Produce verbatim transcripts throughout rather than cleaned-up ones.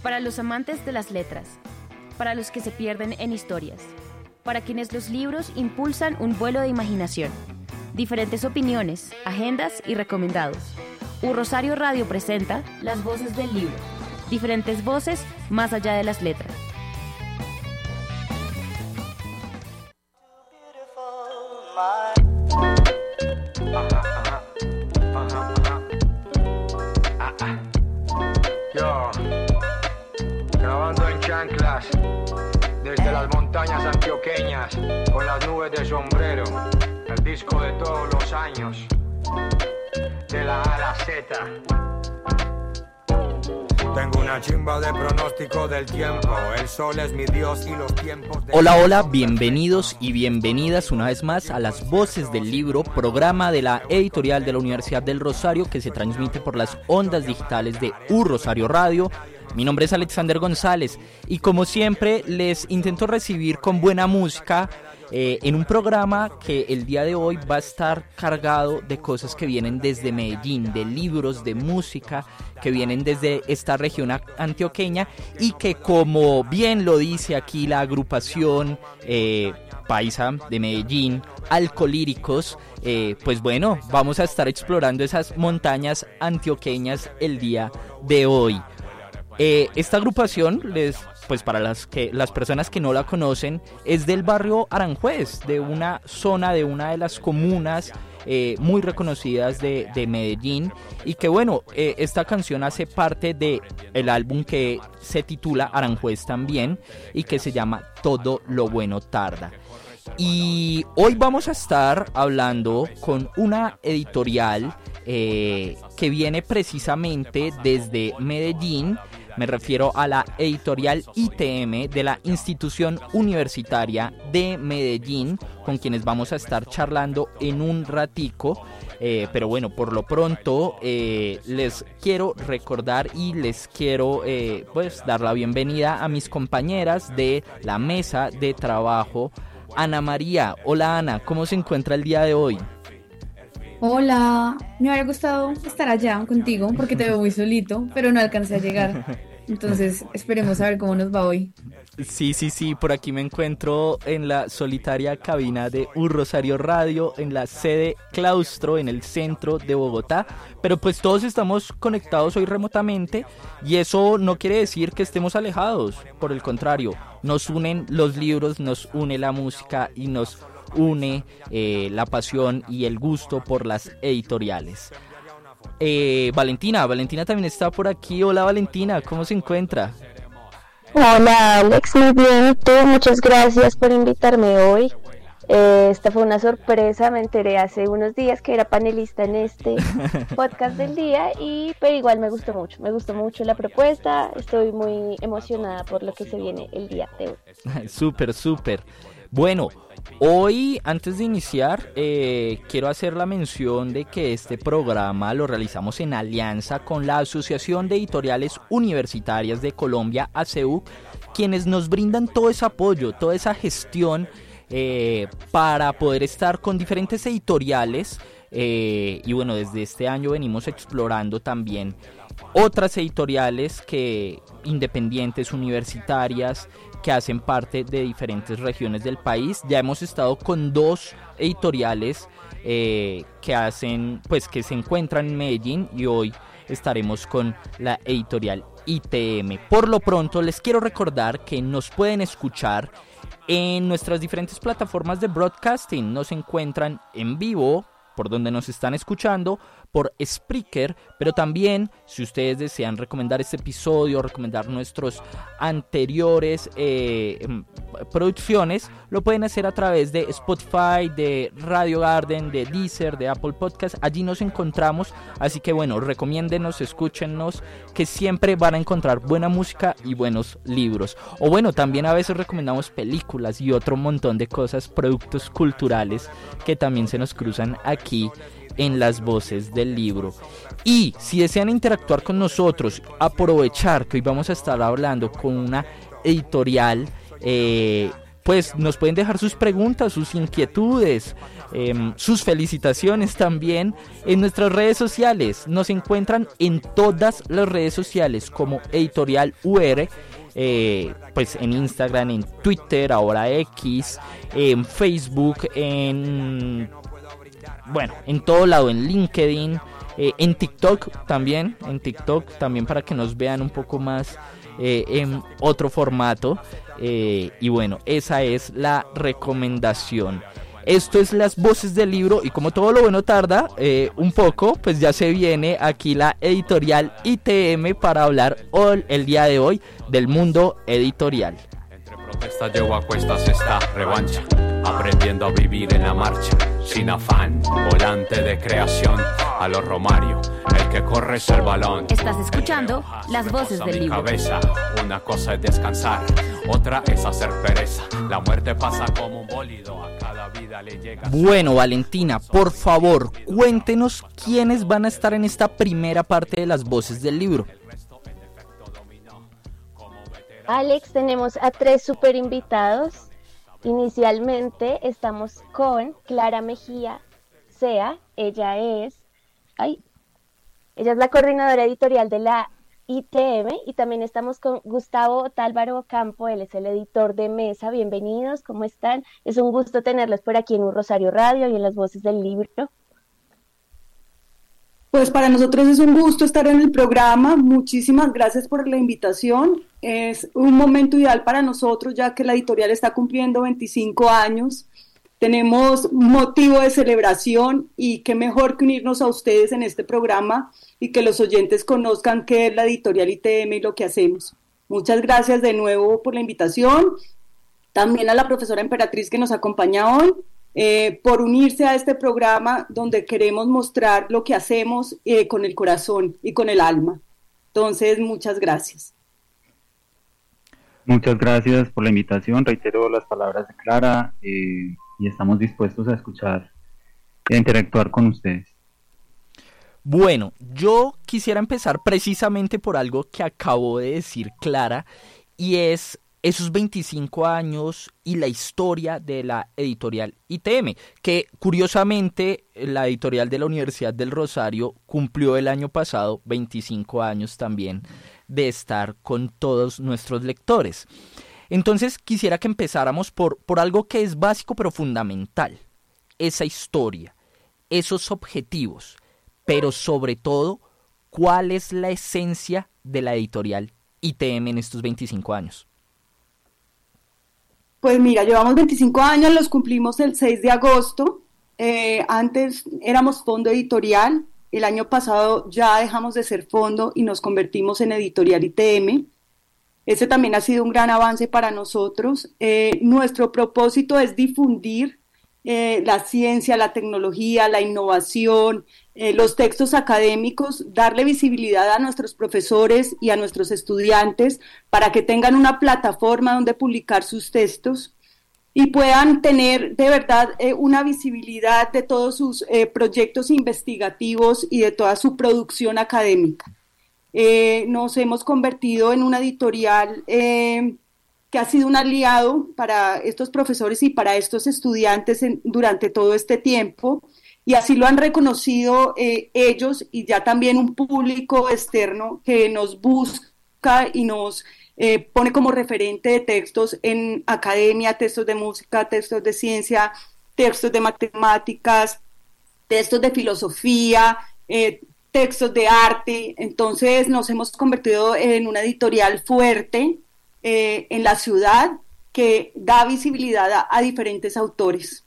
Para los amantes de las letras, para los que se pierden en historias, para quienes los libros impulsan un vuelo de imaginación, diferentes opiniones, agendas y recomendados. U Rosario Radio presenta Las Voces del Libro, diferentes voces más allá de las letras. Chanclas, desde las montañas antioqueñas, con las nubes de sombrero, el disco de todos los años, de la A a la Z. Tengo una chimba de pronóstico del tiempo, el sol es mi dios y los tiempos de... Hola, hola, bienvenidos y bienvenidas una vez más a Las Voces del Libro, programa de la editorial de la Universidad del Rosario que se transmite por las ondas digitales de U Rosario Radio. Mi nombre es Alexander González y como siempre les intento recibir con buena música eh, en un programa que el día de hoy va a estar cargado de cosas que vienen desde Medellín, de libros, de música que vienen desde esta región antioqueña y que, como bien lo dice aquí la agrupación eh, paisa de Medellín, Alcolíricos, eh, pues bueno, vamos a estar explorando esas montañas antioqueñas el día de hoy. Eh, esta agrupación, les, pues para las, que, las personas que no la conocen, es del barrio Aranjuez, de una zona, de una de las comunas eh, muy reconocidas de, de Medellín, y que bueno, eh, esta canción hace parte del álbum que se titula Aranjuez también, y que se llama Todo lo bueno tarda. Y hoy vamos a estar hablando con una editorial eh, que viene precisamente desde Medellín. Me refiero a la editorial I T M de la Institución Universitaria de Medellín, con quienes vamos a estar charlando en un ratico. Eh, pero bueno, por lo pronto eh, les quiero recordar y les quiero eh, pues dar la bienvenida a mis compañeras de la mesa de trabajo. Ana María, hola Ana, ¿cómo se encuentra el día de hoy? Hola, me habría gustado estar allá contigo porque te veo muy solito, pero no alcancé a llegar. Entonces esperemos a ver cómo nos va hoy. Sí, sí, sí, por aquí me encuentro en la solitaria cabina de U Rosario Radio, en la sede Claustro, en el centro de Bogotá. Pero pues todos estamos conectados hoy remotamente y eso no quiere decir que estemos alejados. Por el contrario, nos unen los libros, nos une la música y nos une eh, la pasión y el gusto por las editoriales. Eh, Valentina, Valentina también está por aquí. Hola Valentina, ¿cómo se encuentra? Hola Alex, muy bien, tú, muchas gracias por invitarme hoy. Eh, esta fue una sorpresa, me enteré hace unos días que era panelista en este podcast del día, y pero igual me gustó mucho, me gustó mucho la propuesta, estoy muy emocionada por lo que se viene el día de hoy. Súper, súper. Bueno, hoy, antes de iniciar, eh, quiero hacer la mención de que este programa lo realizamos en alianza con la Asociación de Editoriales Universitarias de Colombia, A C U, quienes nos brindan todo ese apoyo, toda esa gestión eh, para poder estar con diferentes editoriales. Eh, y bueno, desde este año venimos explorando también otras editoriales que independientes, universitarias, que hacen parte de diferentes regiones del país. Ya hemos estado con dos editoriales eh, que hacen, pues que se encuentran en Medellín, y hoy estaremos con la editorial I T M. Por lo pronto les quiero recordar que nos pueden escuchar en nuestras diferentes plataformas de broadcasting. Nos encuentran en vivo, por donde nos están escuchando, por Spreaker, pero también si ustedes desean recomendar este episodio, recomendar nuestros anteriores eh, producciones, lo pueden hacer a través de Spotify, de Radio Garden, de Deezer, de Apple Podcast. Allí nos encontramos, así que bueno, recomiéndenos, escúchennos, que siempre van a encontrar buena música y buenos libros. O bueno, también a veces recomendamos películas y otro montón de cosas, productos culturales que también se nos cruzan aquí en Las Voces del Libro. Y si desean interactuar con nosotros, aprovechar que hoy vamos a estar hablando con una editorial eh, pues nos pueden dejar sus preguntas, sus inquietudes, eh, sus felicitaciones también en nuestras redes sociales. Nos encuentran en todas las redes sociales como Editorial U R, eh, pues en Instagram, en Twitter, ahora X, en Facebook, en bueno, en todo lado, en LinkedIn, eh, en TikTok también, en TikTok también para que nos vean un poco más eh, en otro formato. Eh, y bueno, esa es la recomendación. Esto es Las Voces del Libro, y como todo lo bueno tarda eh, un poco, pues ya se viene aquí la editorial I T M para hablar hoy, el día de hoy, del mundo editorial. Entre protestas llevo a cuestas esta revancha, aprendiendo a vivir en la marcha, sin afán, volante de creación, a los Romario, el que corre es el balón. Estás escuchando Las Voces del Libro. Cabeza. Una cosa es descansar, otra es hacer pereza. La muerte pasa como un bólido, a cada vida le llega. Bueno, Valentina, por favor, cuéntenos quiénes van a estar en esta primera parte de Las Voces del Libro. Alex, tenemos a tres super invitados. Inicialmente estamos con Clara Mejía Sea. Ella es, ay, ella es la coordinadora editorial de la I T M, y también estamos con Gustavo Tálvaro Campo. Él es el editor de Mesa. Bienvenidos, ¿cómo están? Es un gusto tenerlos por aquí en Un Rosario Radio y en Las Voces del Libro. Pues para nosotros es un gusto estar en el programa. Muchísimas gracias por la invitación. Es un momento ideal para nosotros, ya que la editorial está cumpliendo veinticinco años. Tenemos motivo de celebración, y qué mejor que unirnos a ustedes en este programa y que los oyentes conozcan qué es la editorial I T M y lo que hacemos. Muchas gracias de nuevo por la invitación. También a la profesora Emperatriz, que nos acompaña hoy, eh, por unirse a este programa donde queremos mostrar lo que hacemos eh, con el corazón y con el alma. Entonces, muchas gracias. Muchas gracias por la invitación. Reitero las palabras de Clara, eh, y estamos dispuestos a escuchar e interactuar con ustedes. Bueno, yo quisiera empezar precisamente por algo que acabó de decir Clara, y es esos veinticinco años y la historia de la editorial I T M, que curiosamente la editorial de la Universidad del Rosario cumplió el año pasado veinticinco años también de estar con todos nuestros lectores. Entonces quisiera que empezáramos por, por algo que es básico pero fundamental: esa historia, esos objetivos, pero sobre todo, ¿cuál es la esencia de la editorial I T M en estos veinticinco años? Pues mira, llevamos veinticinco años, los cumplimos el seis de agosto. Eh, antes éramos fondo editorial. El año pasado ya dejamos de ser fondo y nos convertimos en editorial I T M. Ese también ha sido un gran avance para nosotros. Eh, nuestro propósito es difundir eh, la ciencia, la tecnología, la innovación, eh, los textos académicos, darle visibilidad a nuestros profesores y a nuestros estudiantes para que tengan una plataforma donde publicar sus textos y puedan tener de verdad eh, una visibilidad de todos sus eh, proyectos investigativos y de toda su producción académica. Eh, nos hemos convertido en una editorial eh, que ha sido un aliado para estos profesores y para estos estudiantes en, durante todo este tiempo, y así lo han reconocido eh, ellos, y ya también un público externo que nos busca y nos eh, pone como referente de textos en academia, textos de música, textos de ciencia, textos de matemáticas, textos de filosofía, eh, textos de arte. Entonces nos hemos convertido en una editorial fuerte eh, en la ciudad, que da visibilidad a, a diferentes autores.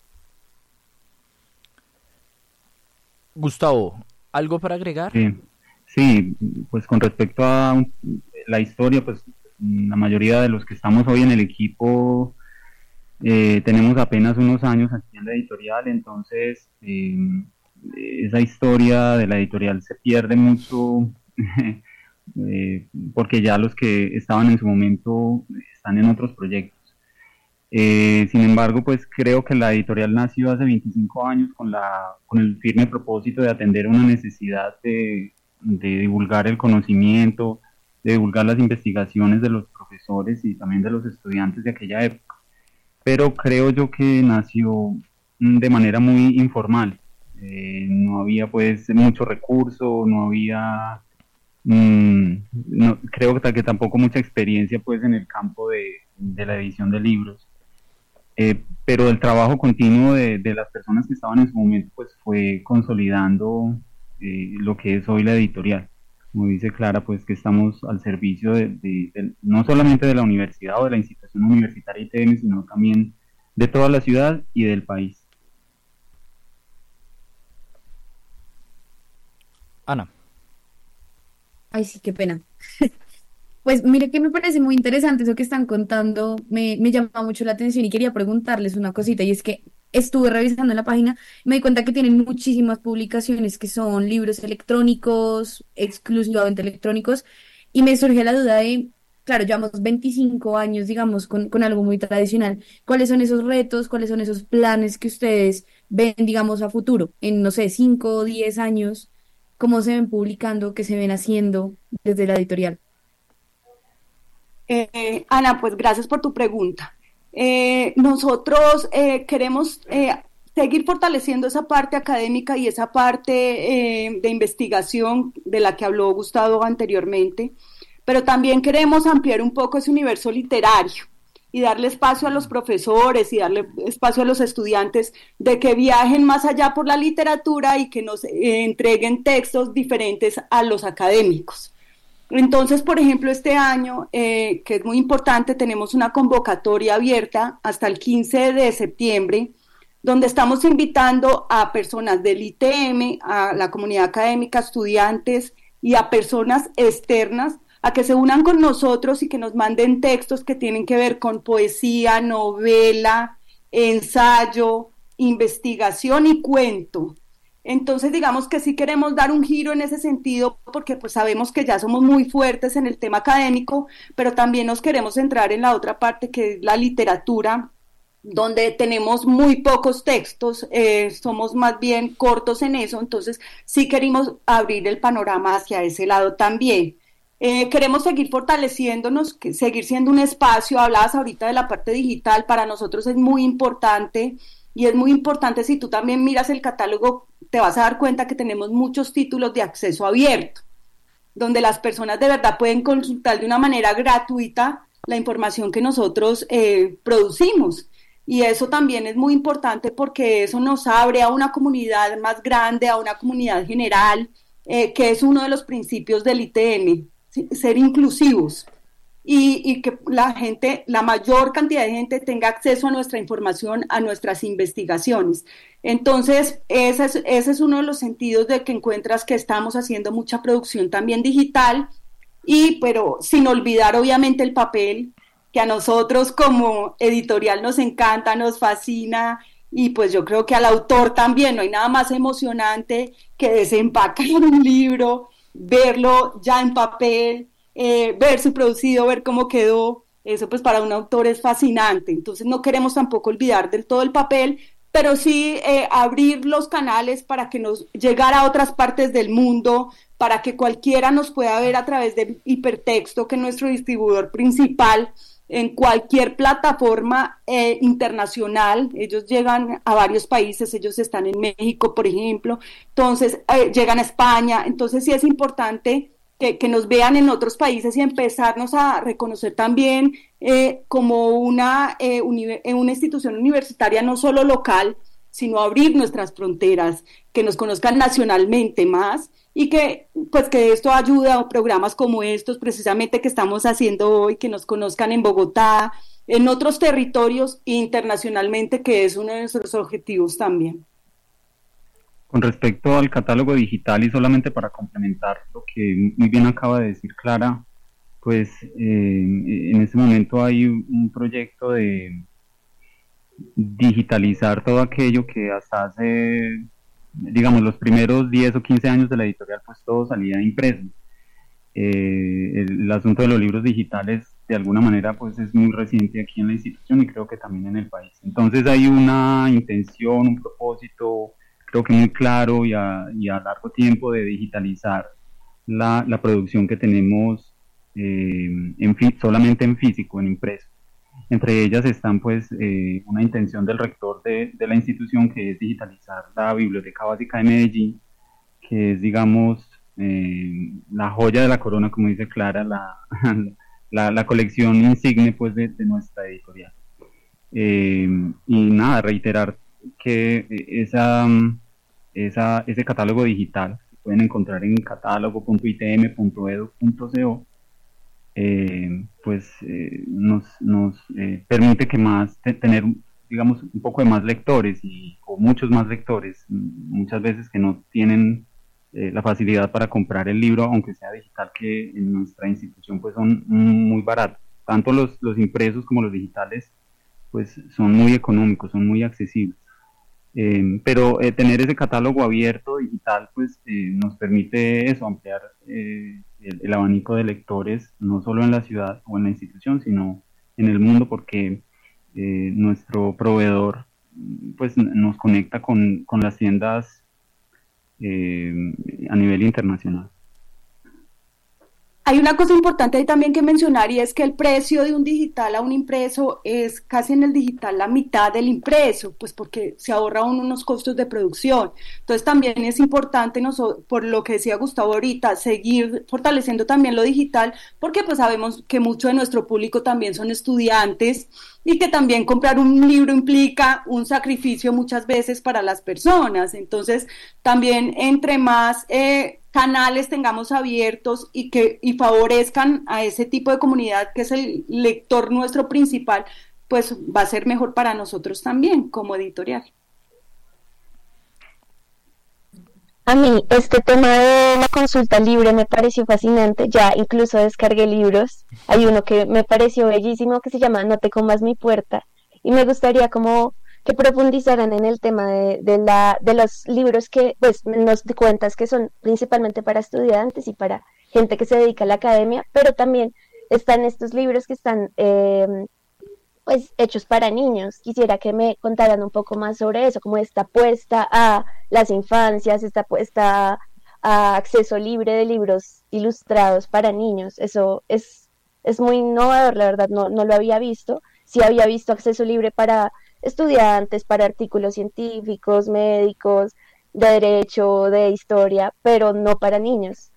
Gustavo, ¿algo para agregar? Sí, sí, pues con respecto a un, la historia, pues la mayoría de los que estamos hoy en el equipo eh, tenemos apenas unos años aquí en la editorial, entonces eh, esa historia de la editorial se pierde mucho eh, porque ya los que estaban en su momento están en otros proyectos. Eh, sin embargo, pues creo que la editorial nació hace veinticinco años con, la, con el firme propósito de atender una necesidad de, de divulgar el conocimiento, de divulgar las investigaciones de los profesores y también de los estudiantes de aquella época. pero creo yo que nació mm, de manera muy informal. Eh, no había pues mucho recurso, no había, mm, no, creo que, ta- que tampoco mucha experiencia pues en el campo de, de la edición de libros. Eh, pero el trabajo continuo de, de las personas que estaban en su momento pues fue consolidando eh, lo que es hoy la editorial. Como dice Clara, pues que estamos al servicio de, de- de- no solamente de la universidad o de la institución universitaria I T M, sino también de toda la ciudad y del país. Ana. Ay, sí, qué pena. Pues mire que me parece muy interesante eso que están contando, me, me llama mucho la atención y quería preguntarles una cosita y es que estuve revisando en la página y me di cuenta que tienen muchísimas publicaciones que son libros electrónicos, exclusivamente electrónicos y me surge la duda de, claro, llevamos veinticinco años, digamos, con, con algo muy tradicional. ¿Cuáles son esos retos, cuáles son esos planes que ustedes ven, digamos, a futuro, en, no sé, cinco o diez años? ¿Cómo se ven publicando, qué se ven haciendo desde la editorial? Eh, Ana, pues gracias por tu pregunta. Eh, nosotros eh, queremos eh, seguir fortaleciendo esa parte académica y esa parte eh, de investigación de la que habló Gustavo anteriormente, pero también queremos ampliar un poco ese universo literario y darle espacio a los profesores y darle espacio a los estudiantes de que viajen más allá por la literatura y que nos eh, entreguen textos diferentes a los académicos. Entonces, por ejemplo, este año, eh, que es muy importante, tenemos una convocatoria abierta hasta el quince de septiembre, donde estamos invitando a personas del I T M, a la comunidad académica, estudiantes y a personas externas a que se unan con nosotros y que nos manden textos que tienen que ver con poesía, novela, ensayo, investigación y cuento. Entonces, digamos que sí queremos dar un giro en ese sentido porque pues sabemos que ya somos muy fuertes en el tema académico, pero también nos queremos centrar en la otra parte que es la literatura, donde tenemos muy pocos textos, eh, somos más bien cortos en eso, entonces sí queremos abrir el panorama hacia ese lado también. Eh, queremos seguir fortaleciéndonos, que, seguir siendo un espacio, hablabas ahorita de la parte digital, para nosotros es muy importante. Y es muy importante, si tú también miras el catálogo, te vas a dar cuenta que tenemos muchos títulos de acceso abierto, donde las personas de verdad pueden consultar de una manera gratuita la información que nosotros eh, producimos. Y eso también es muy importante porque eso nos abre a una comunidad más grande, a una comunidad general, eh, que es uno de los principios del I T M, ¿sí? Ser inclusivos. Y, y que la gente, la mayor cantidad de gente tenga acceso a nuestra información, a nuestras investigaciones. Entonces, ese es, ese es uno de los sentidos de que encuentras que estamos haciendo mucha producción también digital, y pero sin olvidar obviamente el papel, que a nosotros como editorial nos encanta, nos fascina, y pues yo creo que al autor también. No hay nada más emocionante que desempacar un libro, verlo ya en papel, Eh, ver su producido, ver cómo quedó. Eso pues para un autor es fascinante. Entonces no queremos tampoco olvidar del todo el papel, pero sí eh, abrir los canales para que nos llegara a otras partes del mundo, para que cualquiera nos pueda ver a través de Hipertexto, que es nuestro distribuidor principal en cualquier plataforma eh, internacional. Ellos llegan a varios países, ellos están en México, por ejemplo, entonces eh, llegan a España. Entonces sí es importante Que, que nos vean en otros países y empezarnos a reconocer también eh, como una, eh, uni- una institución universitaria no solo local, sino abrir nuestras fronteras, que nos conozcan nacionalmente más, y que pues que esto ayuda a programas como estos precisamente que estamos haciendo hoy, que nos conozcan en Bogotá, en otros territorios e internacionalmente, que es uno de nuestros objetivos también. Con respecto al catálogo digital, y solamente para complementar lo que muy bien acaba de decir Clara, pues eh, en este momento hay un proyecto de digitalizar todo aquello que hasta hace, digamos, los primeros diez o quince años de la editorial, pues todo salía impreso. Eh, el, el asunto de los libros digitales, de alguna manera, pues es muy reciente aquí en la institución y creo que también en el país. Entonces hay una intención, un propósito, creo que muy claro y a, y a largo tiempo, de digitalizar la, la producción que tenemos eh, en, solamente en físico, en impreso. Entre ellas están pues eh, una intención del rector de, de la institución, que es digitalizar la Biblioteca Básica de Medellín, que es, digamos, eh, la joya de la corona, como dice Clara, la, la, la colección insigne pues de, de nuestra editorial. Eh, y nada, reiterar que esa, esa, ese catálogo digital que pueden encontrar en catálogo punto i t m punto e d u punto co, eh, pues eh, nos, nos eh, permite que más te, tener, digamos, un poco de más lectores, y, o muchos más lectores, muchas veces que no tienen eh, la facilidad para comprar el libro, aunque sea digital, que en nuestra institución pues son muy baratos. Tanto los, los impresos como los digitales pues son muy económicos, son muy accesibles. Eh, pero eh, tener ese catálogo abierto digital pues eh, nos permite eso, ampliar eh, el, el abanico de lectores, no solo en la ciudad o en la institución, sino en el mundo, porque eh, nuestro proveedor pues nos conecta con, con las tiendas eh, a nivel internacional. Hay una cosa importante ahí también que mencionar, y es que el precio de un digital a un impreso es casi en el digital la mitad del impreso, pues porque se ahorra uno unos costos de producción. Entonces también es importante, nosotros, por lo que decía Gustavo ahorita, seguir fortaleciendo también lo digital, porque pues sabemos que mucho de nuestro público también son estudiantes, y que también comprar un libro implica un sacrificio muchas veces para las personas. Entonces también entre más eh, canales tengamos abiertos y que y favorezcan a ese tipo de comunidad que es el lector nuestro principal, pues va a ser mejor para nosotros también como editorial. A mí este tema de la consulta libre me pareció fascinante, ya incluso descargué libros. Hay uno que me pareció bellísimo que se llama No te comas mi puerta, y me gustaría como que profundizaran en el tema de, de, la, de los libros que pues nos cuentas que son principalmente para estudiantes y para gente que se dedica a la academia, pero también están estos libros que están eh, pues hechos para niños. Quisiera que me contaran un poco más sobre eso, como esta apuesta a las infancias, esta apuesta a, a acceso libre de libros ilustrados para niños. Eso es, es muy innovador, la verdad, no, no lo había visto. Sí había visto acceso libre para estudiantes, para artículos científicos, médicos, de derecho, de historia, pero no para niños.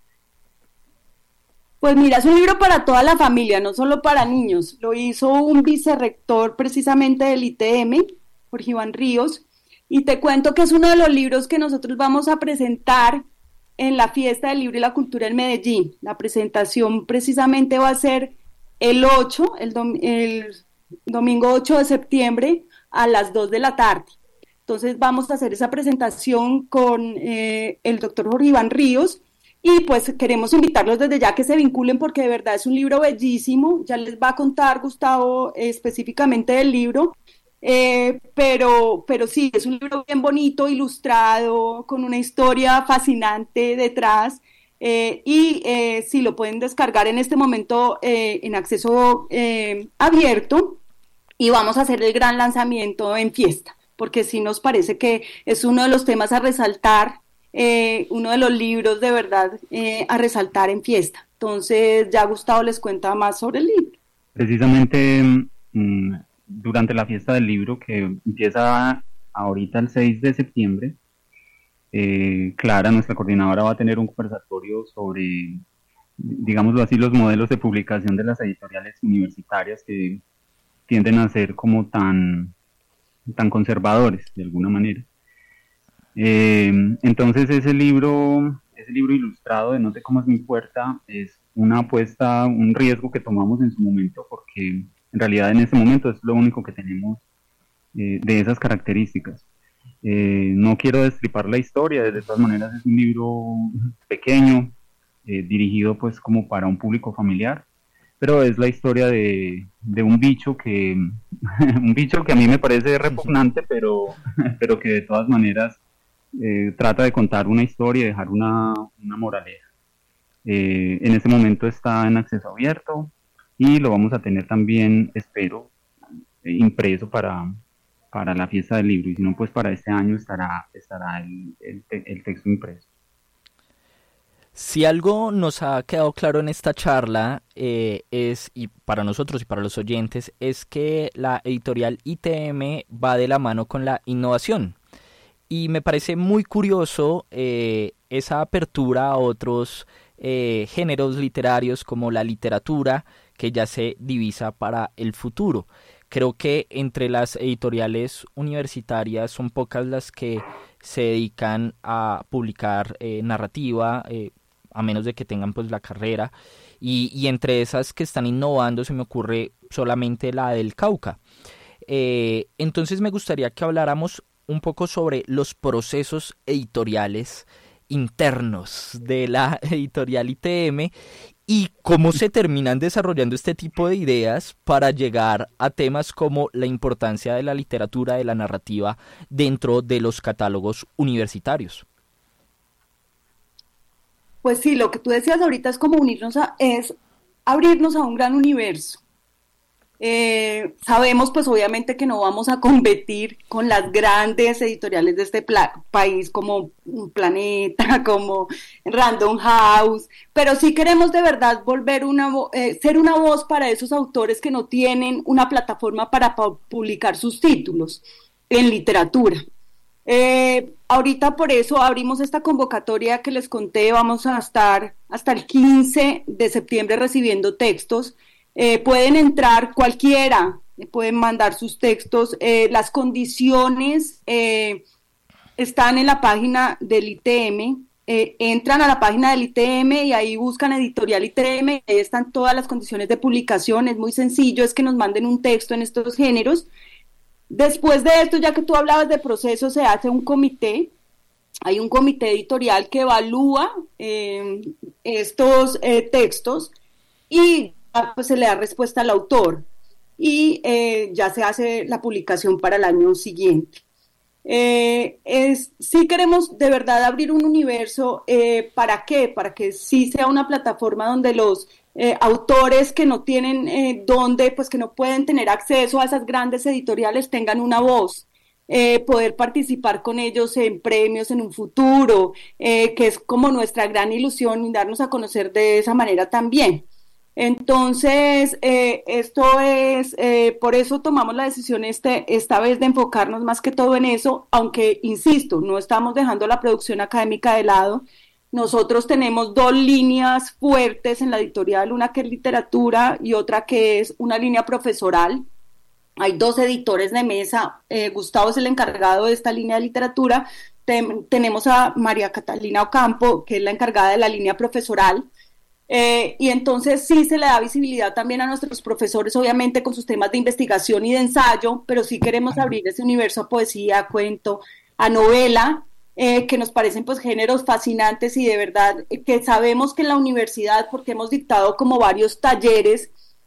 Pues mira, es un libro para toda la familia, no solo para niños. Lo hizo un vicerrector precisamente del I T M, Jorge Iván Ríos, y te cuento que es uno de los libros que nosotros vamos a presentar en la Fiesta del Libro y la Cultura en Medellín. La presentación precisamente va a ser el ocho, el, dom- el domingo ocho de septiembre, a las dos de la tarde. Entonces vamos a hacer esa presentación con eh, el doctor Jorge Iván Ríos, y pues queremos invitarlos desde ya que se vinculen, porque de verdad es un libro bellísimo. Ya les va a contar Gustavo eh, específicamente del libro, eh, pero, pero sí, es un libro bien bonito, ilustrado, con una historia fascinante detrás, eh, y eh, sí, lo pueden descargar en este momento eh, en acceso eh, abierto, y vamos a hacer el gran lanzamiento en Fiesta, porque sí nos parece que es uno de los temas a resaltar, eh, uno de los libros de verdad eh, a resaltar en Fiesta. Entonces ya Gustavo les cuenta más sobre el libro. Precisamente mmm, durante la Fiesta del Libro, que empieza ahorita el seis de septiembre, eh, Clara, nuestra coordinadora, va a tener un conversatorio sobre, digámoslo así, los modelos de publicación de las editoriales universitarias, que tienden a ser como tan, tan conservadores de alguna manera. Eh, entonces ese libro, ese libro ilustrado de No te comas mi puerta es una apuesta, un riesgo que tomamos en su momento, porque en realidad en este momento es lo único que tenemos eh, de esas características. Eh, no quiero destripar la historia, de todas maneras es un libro pequeño, eh, dirigido pues como para un público familiar, pero es la historia de, de un bicho que un bicho que a mí me parece repugnante, pero, pero que de todas maneras eh, trata de contar una historia y dejar una, una moraleja. Eh, en este momento está en acceso abierto y lo vamos a tener también, espero, eh, impreso para, para la Fiesta del Libro, y si no, pues para este año estará, estará el, el, el texto impreso. Si algo nos ha quedado claro en esta charla eh, es, y para nosotros y para los oyentes, es que la editorial I T M va de la mano con la innovación. Y me parece muy curioso eh, esa apertura a otros eh, géneros literarios como la literatura, que ya se divisa para el futuro. Creo que entre las editoriales universitarias son pocas las que se dedican a publicar eh, narrativa, eh, a menos de que tengan pues la carrera, y, y entre esas que están innovando se me ocurre solamente la del Cauca. Eh, entonces me gustaría que habláramos un poco sobre los procesos editoriales internos de la editorial I T M y cómo se terminan desarrollando este tipo de ideas para llegar a temas como la importancia de la literatura, de la narrativa dentro de los catálogos universitarios. Pues sí, lo que tú decías ahorita es como unirnos a, es abrirnos a un gran universo. Eh, sabemos pues obviamente que no vamos a competir con las grandes editoriales de este pla- país como Planeta, como Random House, pero sí queremos de verdad volver una vo- eh, ser una voz para esos autores que no tienen una plataforma para pu- publicar sus títulos en literatura. Eh, ahorita por eso abrimos esta convocatoria que les conté, vamos a estar hasta el quince de septiembre recibiendo textos. Eh, pueden entrar cualquiera, eh, pueden mandar sus textos, eh, las condiciones eh, están en la página del I T M, eh, entran a la página del I T M y ahí buscan editorial I T M, ahí están todas las condiciones de publicación, es muy sencillo, es que nos manden un texto en estos géneros. Después de esto, ya que tú hablabas de proceso, se hace un comité, hay un comité editorial que evalúa eh, estos eh, textos y pues se le da respuesta al autor y eh, ya se hace la publicación para el año siguiente. Eh, es, sí queremos de verdad abrir un universo, eh, ¿para qué? Para que sí sea una plataforma donde los eh, autores que no tienen eh, donde, pues que no pueden tener acceso a esas grandes editoriales tengan una voz. Eh, poder participar con ellos en premios en un futuro, eh, que es como nuestra gran ilusión y darnos a conocer de esa manera también. Entonces, eh, esto es, eh, por eso tomamos la decisión este, esta vez de enfocarnos más que todo en eso, aunque, insisto, no estamos dejando la producción académica de lado. Nosotros tenemos dos líneas fuertes en la editorial, una que es literatura y otra que es una línea profesoral. Hay dos editores de mesa, eh, Gustavo es el encargado de esta línea de literatura, Ten, tenemos a María Catalina Ocampo, que es la encargada de la línea profesoral. Eh, y entonces sí se le da visibilidad también a nuestros profesores, obviamente con sus temas de investigación y de ensayo, pero sí queremos abrir ese universo a poesía, a cuento, a novela, eh, que nos parecen pues géneros fascinantes y de verdad eh, que sabemos que en la universidad, porque hemos dictado como varios talleres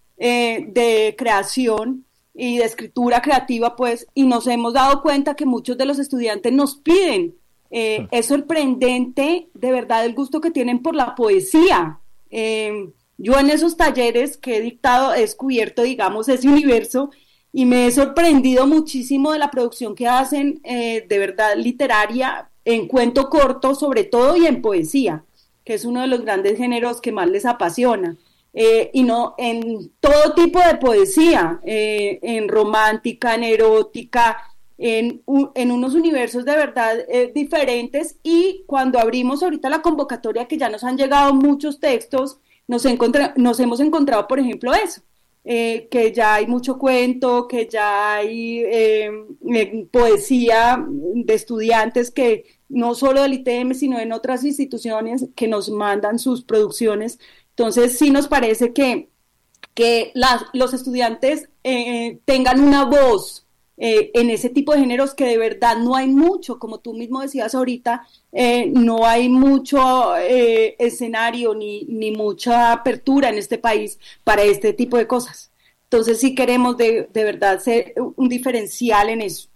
eh, de creación y de escritura creativa, pues, y nos hemos dado cuenta que muchos de los estudiantes nos piden, eh, es sorprendente de verdad el gusto que tienen por la poesía. Eh, yo en esos talleres que he dictado he descubierto, digamos, ese universo y me he sorprendido muchísimo de la producción que hacen, eh, de verdad literaria, en cuento corto sobre todo y en poesía, que es uno de los grandes géneros que más les apasiona. Eh, y no en todo tipo de poesía, eh, en romántica, en erótica, en, en unos universos de verdad eh, diferentes, y cuando abrimos ahorita la convocatoria, que ya nos han llegado muchos textos, nos, encontra- nos hemos encontrado, por ejemplo, eso, eh, que ya hay mucho cuento, que ya hay eh, eh, poesía de estudiantes que no solo del I T M, sino en otras instituciones que nos mandan sus producciones. Entonces sí nos parece que, que las, los estudiantes eh, tengan una voz Eh, en ese tipo de géneros que de verdad no hay mucho, como tú mismo decías ahorita, eh, no hay mucho eh, escenario ni, ni mucha apertura en este país para este tipo de cosas. Entonces sí queremos de, de verdad ser un diferencial en eso.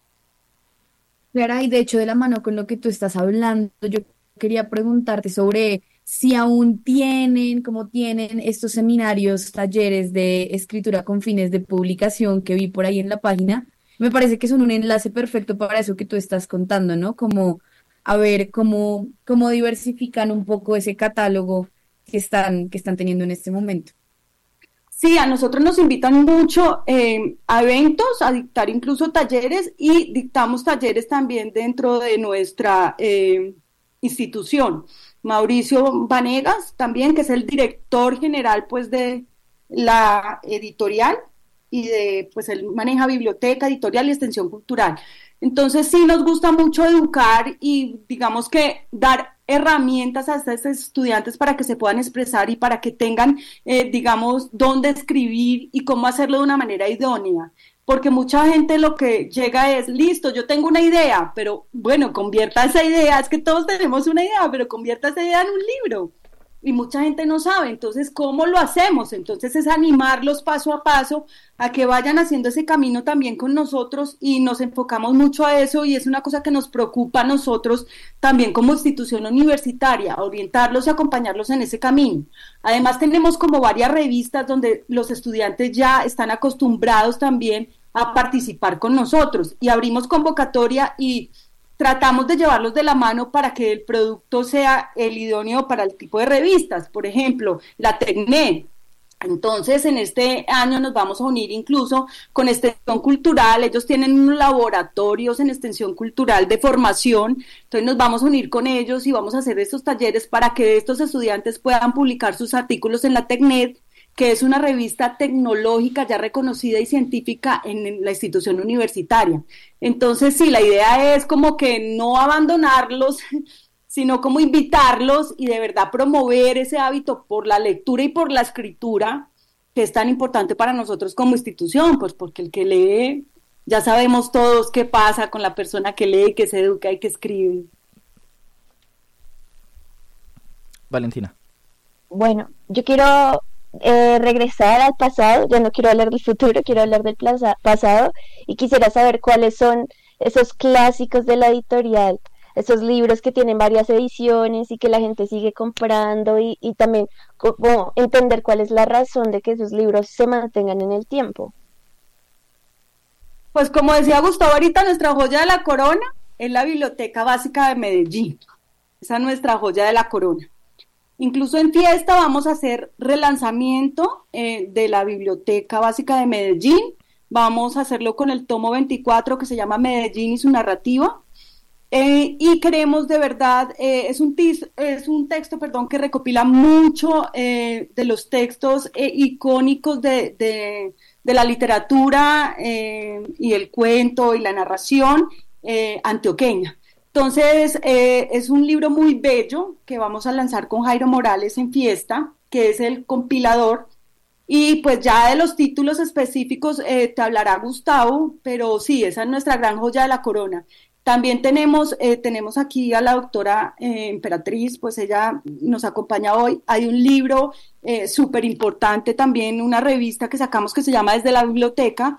Clara, y de hecho de la mano con lo que tú estás hablando, yo quería preguntarte sobre si aún tienen, como tienen estos seminarios, talleres de escritura con fines de publicación que vi por ahí en la página. Me parece que son un enlace perfecto para eso que tú estás contando, ¿no? Como a ver cómo, cómo diversifican un poco ese catálogo que están, que están teniendo en este momento. Sí, a nosotros nos invitan mucho eh, a eventos, a dictar incluso talleres, y dictamos talleres también dentro de nuestra eh, institución. Mauricio Vanegas también, que es el director general pues de la editorial, y de pues él maneja biblioteca, editorial y extensión cultural. Entonces sí nos gusta mucho educar y digamos que dar herramientas a estos estudiantes para que se puedan expresar y para que tengan, eh, digamos, dónde escribir y cómo hacerlo de una manera idónea. Porque mucha gente lo que llega es, listo, yo tengo una idea, pero bueno, convierta esa idea, es que todos tenemos una idea, pero convierta esa idea en un libro. Y mucha gente no sabe, entonces, ¿cómo lo hacemos? Entonces es animarlos paso a paso a que vayan haciendo ese camino también con nosotros, y nos enfocamos mucho a eso, y es una cosa que nos preocupa a nosotros también como institución universitaria, orientarlos y acompañarlos en ese camino. Además tenemos como varias revistas donde los estudiantes ya están acostumbrados también a participar con nosotros, y abrimos convocatoria y tratamos de llevarlos de la mano para que el producto sea el idóneo para el tipo de revistas. Por ejemplo, la Tecné. Entonces, en este año nos vamos a unir incluso con Extensión Cultural. Ellos tienen unos laboratorios en Extensión Cultural de formación. Entonces, nos vamos a unir con ellos y vamos a hacer estos talleres para que estos estudiantes puedan publicar sus artículos en la Tecnet, que es una revista tecnológica ya reconocida y científica en la institución universitaria. Entonces, sí, la idea es como que no abandonarlos, sino como invitarlos y de verdad promover ese hábito por la lectura y por la escritura, que es tan importante para nosotros como institución, pues porque el que lee, ya sabemos todos qué pasa con la persona que lee, que se educa y que escribe. Valentina. Bueno, yo quiero eh, regresar al pasado, ya no quiero hablar del futuro, quiero hablar del plaza, pasado, y quisiera saber cuáles son esos clásicos de la editorial, esos libros que tienen varias ediciones y que la gente sigue comprando, y, y también como entender cuál es la razón de que esos libros se mantengan en el tiempo. Pues como decía Gustavo ahorita, nuestra joya de la corona es la Biblioteca Básica de Medellín. Esa es nuestra joya de la corona. Incluso en fiesta vamos a hacer relanzamiento eh, de la Biblioteca Básica de Medellín. Vamos a hacerlo con el tomo veinticuatro, que se llama Medellín y su narrativa. Eh, y queremos de verdad, eh, es, un tis, es un texto perdón, que recopila mucho eh, de los textos eh, icónicos de, de, de la literatura eh, y el cuento y la narración eh, antioqueña. Entonces, eh, es un libro muy bello que vamos a lanzar con Jairo Morales en fiesta, que es el compilador, y pues ya de los títulos específicos eh, te hablará Gustavo, pero sí, esa es nuestra gran joya de la corona. También tenemos, eh, tenemos aquí a la doctora eh, Emperatriz, pues ella nos acompaña hoy. Hay un libro eh, súper importante también, una revista que sacamos que se llama Desde la Biblioteca,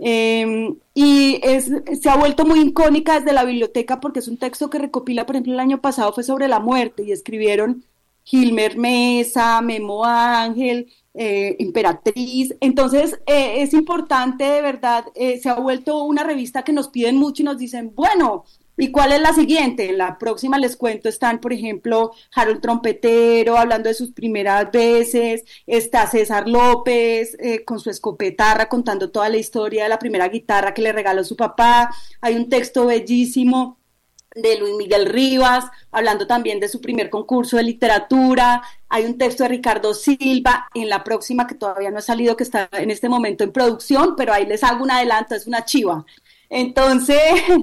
Eh, y es, se ha vuelto muy icónica desde la biblioteca porque es un texto que recopila, por ejemplo, el año pasado fue sobre la muerte y escribieron Gilmer Mesa, Memo Ángel, eh, Emperatriz. Entonces eh, es importante de verdad, eh, se ha vuelto una revista que nos piden mucho y nos dicen, bueno, ¿y cuál es la siguiente? La próxima les cuento, están, por ejemplo, Harold Trompetero, hablando de sus primeras veces, está César López, eh, con su escopetarra, contando toda la historia de la primera guitarra que le regaló su papá. Hay un texto bellísimo de Luis Miguel Rivas, hablando también de su primer concurso de literatura. Hay un texto de Ricardo Silva, en la próxima, que todavía no ha salido, que está en este momento en producción, pero ahí les hago un adelanto, es una chiva. Entonces,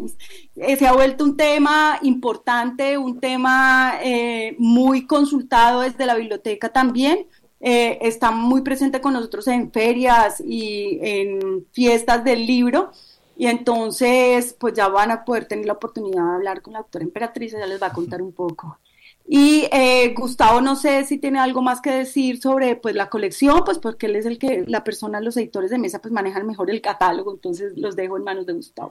eh, se ha vuelto un tema importante, un tema eh, muy consultado desde la biblioteca también. Eh, está muy presente con nosotros en ferias y en fiestas del libro. Y entonces, pues ya van a poder tener la oportunidad de hablar con la doctora Emperatriz, ella les va a contar un poco. Y eh, Gustavo, no sé si tiene algo más que decir sobre pues la colección, pues porque él es el que, la persona, los editores de mesa, pues manejan mejor el catálogo, entonces los dejo en manos de Gustavo.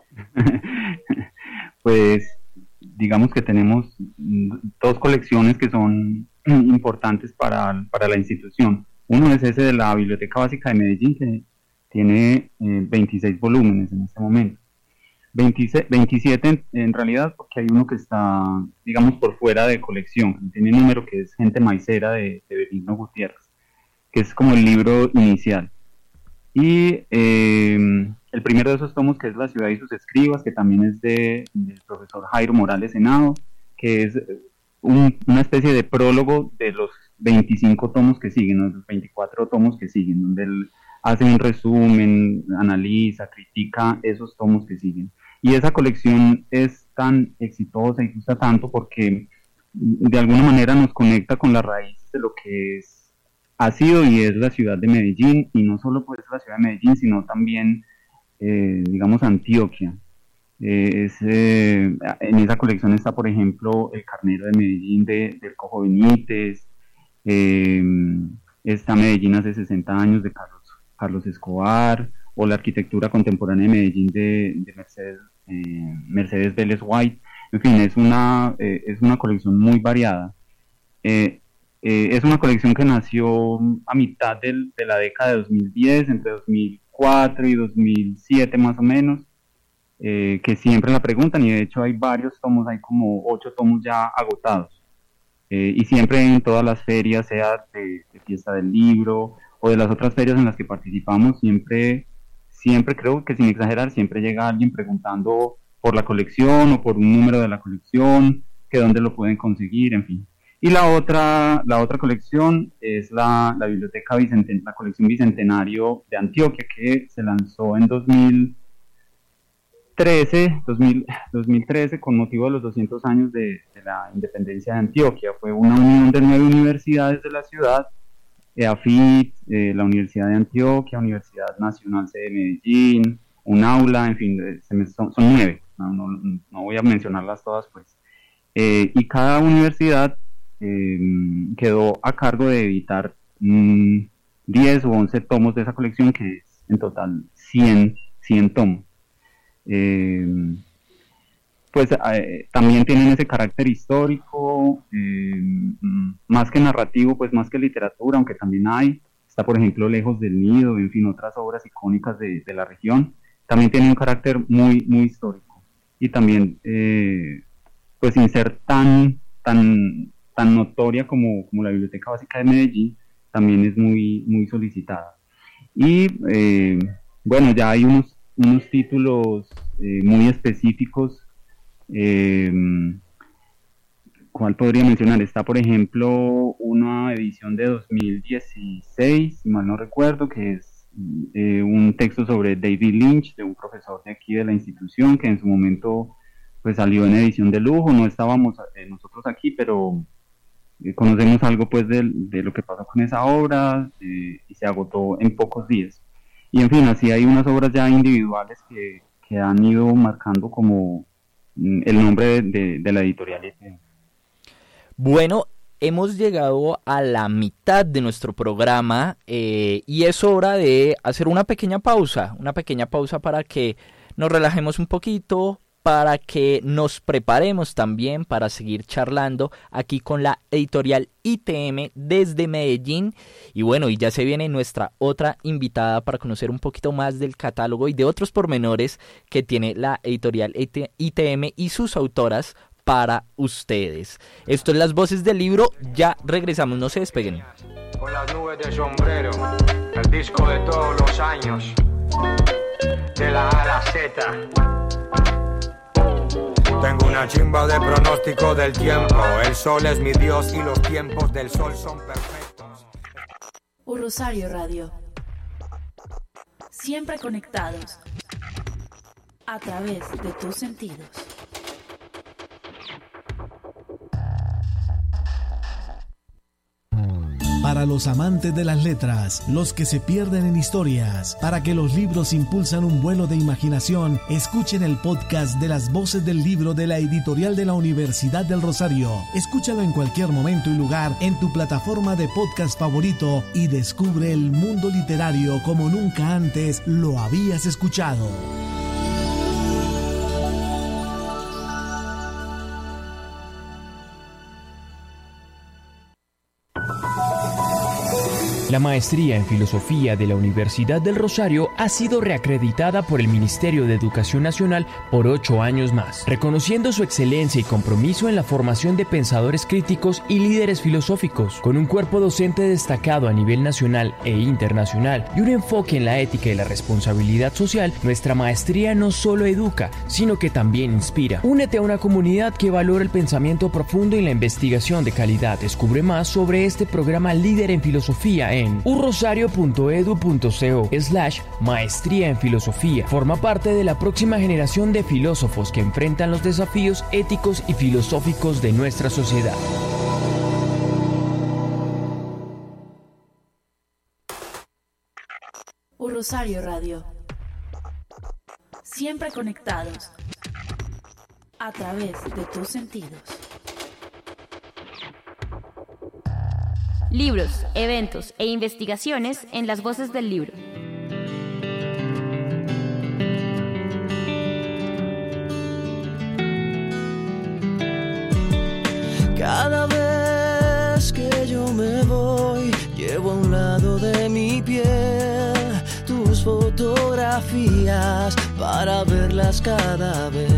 Pues digamos que tenemos dos colecciones que son importantes para, para la institución. Uno es ese de la Biblioteca Básica de Medellín, que tiene eh, veintiséis volúmenes en este momento. veintiséis, veintisiete en, en realidad, porque hay uno que está, digamos, por fuera de colección, que no tiene número, que es Gente Maicera de, de Benigno Gutiérrez, que es como el libro inicial. Y eh, el primero de esos tomos, que es La ciudad y sus escribas, que también es de, del profesor Jairo Morales Henao, que es un, una especie de prólogo de los veinticinco tomos que siguen, ¿no? Los veinticuatro tomos que siguen, donde él hace un resumen, analiza, critica esos tomos que siguen. Y esa colección es tan exitosa y gusta tanto porque de alguna manera nos conecta con la raíz de lo que es, ha sido y es la ciudad de Medellín, y no solo pues la ciudad de Medellín, sino también, eh, digamos, Antioquia. Eh, es, eh, en esa colección está, por ejemplo, El Carnero de Medellín de, del Cojo Benítez, eh, está Medellín hace sesenta años de Carlos, Carlos Escobar, o la arquitectura contemporánea de Medellín de, de Mercedes, eh, Mercedes Vélez White. En fin, es una, eh, es una colección muy variada. Eh, eh, es una colección que nació a mitad del, de la década de dos mil diez, entre dos mil cuatro y dos mil siete más o menos, eh, que siempre la preguntan, y de hecho hay varios tomos, hay como ocho tomos ya agotados. Eh, y siempre en todas las ferias, sea de, de Fiesta del Libro o de las otras ferias en las que participamos, siempre... Siempre, creo que sin exagerar, siempre llega alguien preguntando por la colección o por un número de la colección, que dónde lo pueden conseguir, en fin. Y la otra, la otra colección es la, la Biblioteca Bicenten, la colección Bicentenario de Antioquia, que se lanzó en dos mil trece, dos mil, dos mil trece con motivo de los doscientos años de, de la independencia de Antioquia. Fue una unión de nueve universidades de la ciudad, EAFIT, eh, la Universidad de Antioquia, Universidad Nacional C de Medellín, un aula, en fin, se me, son, son nueve, no, no, no voy a mencionarlas todas, pues. Eh, y cada universidad eh, quedó a cargo de editar mmm, diez o once tomos de esa colección, que es en total cien, cien tomos. Eh, pues eh, también tienen ese carácter histórico, eh, más que narrativo, pues más que literatura, aunque también hay, está por ejemplo Lejos del Nido, en fin, otras obras icónicas de, de la región, también tienen un carácter muy, muy histórico, y también, eh, pues sin ser tan, tan, tan notoria como, como la Biblioteca Básica de Medellín, también es muy, muy solicitada. Y eh, bueno, ya hay unos, unos títulos eh, muy específicos. Eh, ¿Cuál podría mencionar? Está, por ejemplo, una edición de dos mil dieciséis, si mal no recuerdo, que es eh, un texto sobre David Lynch, de un profesor de aquí de la institución, que en su momento pues salió en edición de lujo. No estábamos eh, nosotros aquí, pero eh, conocemos algo pues de, de lo que pasó con esa obra, eh, y se agotó en pocos días. Y en fin, así hay unas obras ya individuales que, que han ido marcando como el nombre de, de, de la editorial. Bueno, hemos llegado a la mitad de nuestro programa eh, y es hora de hacer una pequeña pausa, una pequeña pausa para que nos relajemos un poquito, para que nos preparemos también para seguir charlando aquí con la editorial I T M desde Medellín. Y bueno, y ya se viene nuestra otra invitada para conocer un poquito más del catálogo y de otros pormenores que tiene la editorial I T M y sus autoras para ustedes. Esto es Las Voces del Libro, ya regresamos, no se despeguen. Con las nubes de sombrero, el disco de todos los años, de la A a la Z. Tengo una chimba de pronóstico del tiempo. El sol es mi Dios y los tiempos del sol son perfectos. Un Rosario Radio. Siempre conectados a través de tus sentidos. Para los amantes de las letras, los que se pierden en historias, para que los libros impulsan un vuelo de imaginación, escuchen el podcast de Las Voces del Libro de la editorial de la Universidad del Rosario. Escúchalo en cualquier momento y lugar en tu plataforma de podcast favorito y descubre el mundo literario como nunca antes lo habías escuchado. La maestría en Filosofía de la Universidad del Rosario ha sido reacreditada por el Ministerio de Educación Nacional por ocho años más, reconociendo su excelencia y compromiso en la formación de pensadores críticos y líderes filosóficos, con un cuerpo docente destacado a nivel nacional e internacional y un enfoque en la ética y la responsabilidad social. Nuestra maestría no solo educa, sino que también inspira. Únete a una comunidad que valora el pensamiento profundo y la investigación de calidad. Descubre más sobre este programa líder en filosofía en urrosario.edu.co slash maestría en filosofía. Forma parte de la próxima generación de filósofos que enfrentan los desafíos éticos y filosóficos de nuestra sociedad. Urrosario Radio. Siempre conectados a través de tus sentidos. Libros, eventos e investigaciones en las voces del libro. Cada vez que yo me voy, llevo a un lado de mi piel tus fotografías para verlas cada vez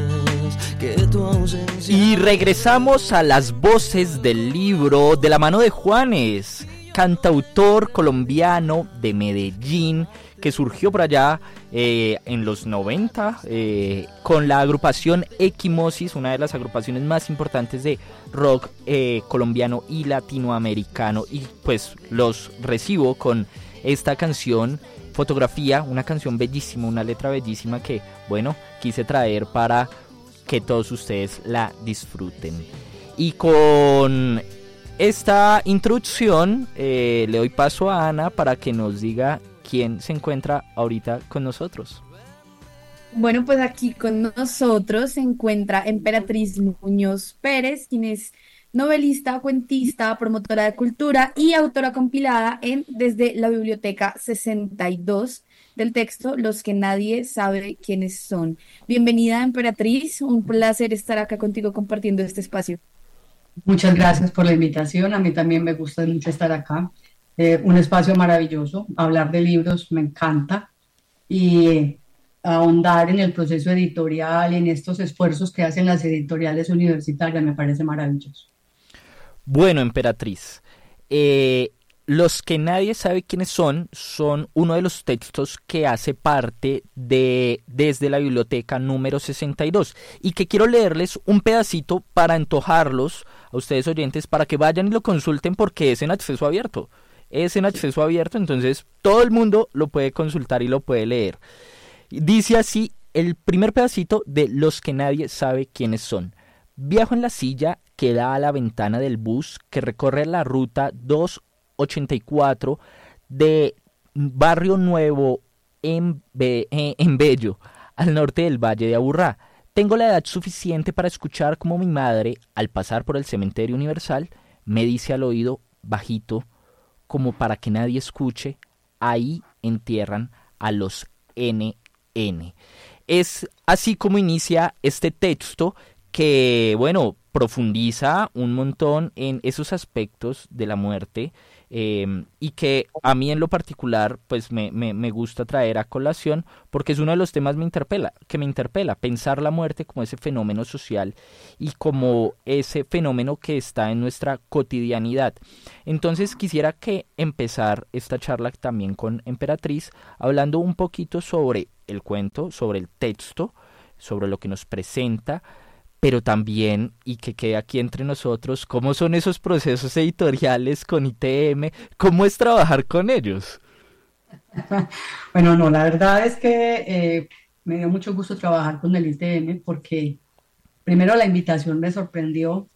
que tu ausencia. Y regresamos a las voces del libro de la mano de Juanes, cantautor colombiano de Medellín, que surgió por allá eh, en los noventa eh, con la agrupación Equimosis, una de las agrupaciones más importantes de rock eh, colombiano y latinoamericano, y pues los recibo con esta canción Fotografía, una canción bellísima, una letra bellísima que, bueno, quise traer para que todos ustedes la disfruten. Y con esta introducción eh, le doy paso a Ana para que nos diga quién se encuentra ahorita con nosotros. Bueno, pues aquí con nosotros se encuentra Emperatriz Muñoz Pérez, quien es novelista, cuentista, promotora de cultura y autora compilada en Desde la Biblioteca sesenta y dos del texto Los que nadie sabe quiénes son. Bienvenida, Emperatriz, un placer estar acá contigo compartiendo este espacio. Muchas gracias por la invitación, a mí también me gusta mucho estar acá, eh, un espacio maravilloso, hablar de libros me encanta y ahondar en el proceso editorial y en estos esfuerzos que hacen las editoriales universitarias me parece maravilloso. Bueno, Emperatriz, eh, Los que nadie sabe quiénes son son uno de los textos que hace parte de Desde la Biblioteca número sesenta y dos y que quiero leerles un pedacito para antojarlos a ustedes oyentes para que vayan y lo consulten porque es en acceso abierto, es en acceso abierto, entonces todo el mundo lo puede consultar y lo puede leer. Dice así el primer pedacito de Los que nadie sabe quiénes son. Viajo en la silla que da a la ventana del bus que recorre la ruta doscientos ochenta y cuatro de Barrio Nuevo en, Be- en Bello, al norte del Valle de Aburrá. Tengo la edad suficiente para escuchar cómo mi madre, al pasar por el Cementerio Universal, me dice al oído, bajito, como para que nadie escuche, ahí entierran a los N N. Es así como inicia este texto que, bueno, profundiza un montón en esos aspectos de la muerte eh, y que a mí en lo particular pues me, me, me gusta traer a colación porque es uno de los temas me interpela, que me interpela, pensar la muerte como ese fenómeno social y como ese fenómeno que está en nuestra cotidianidad. Entonces quisiera que empezar esta charla también con Emperatriz hablando un poquito sobre el cuento, sobre el texto, sobre lo que nos presenta, pero también, y que quede aquí entre nosotros, cómo son esos procesos editoriales con I T M, cómo es trabajar con ellos. Bueno, no, la verdad es que eh, me dio mucho gusto trabajar con el I T M porque primero la invitación me sorprendió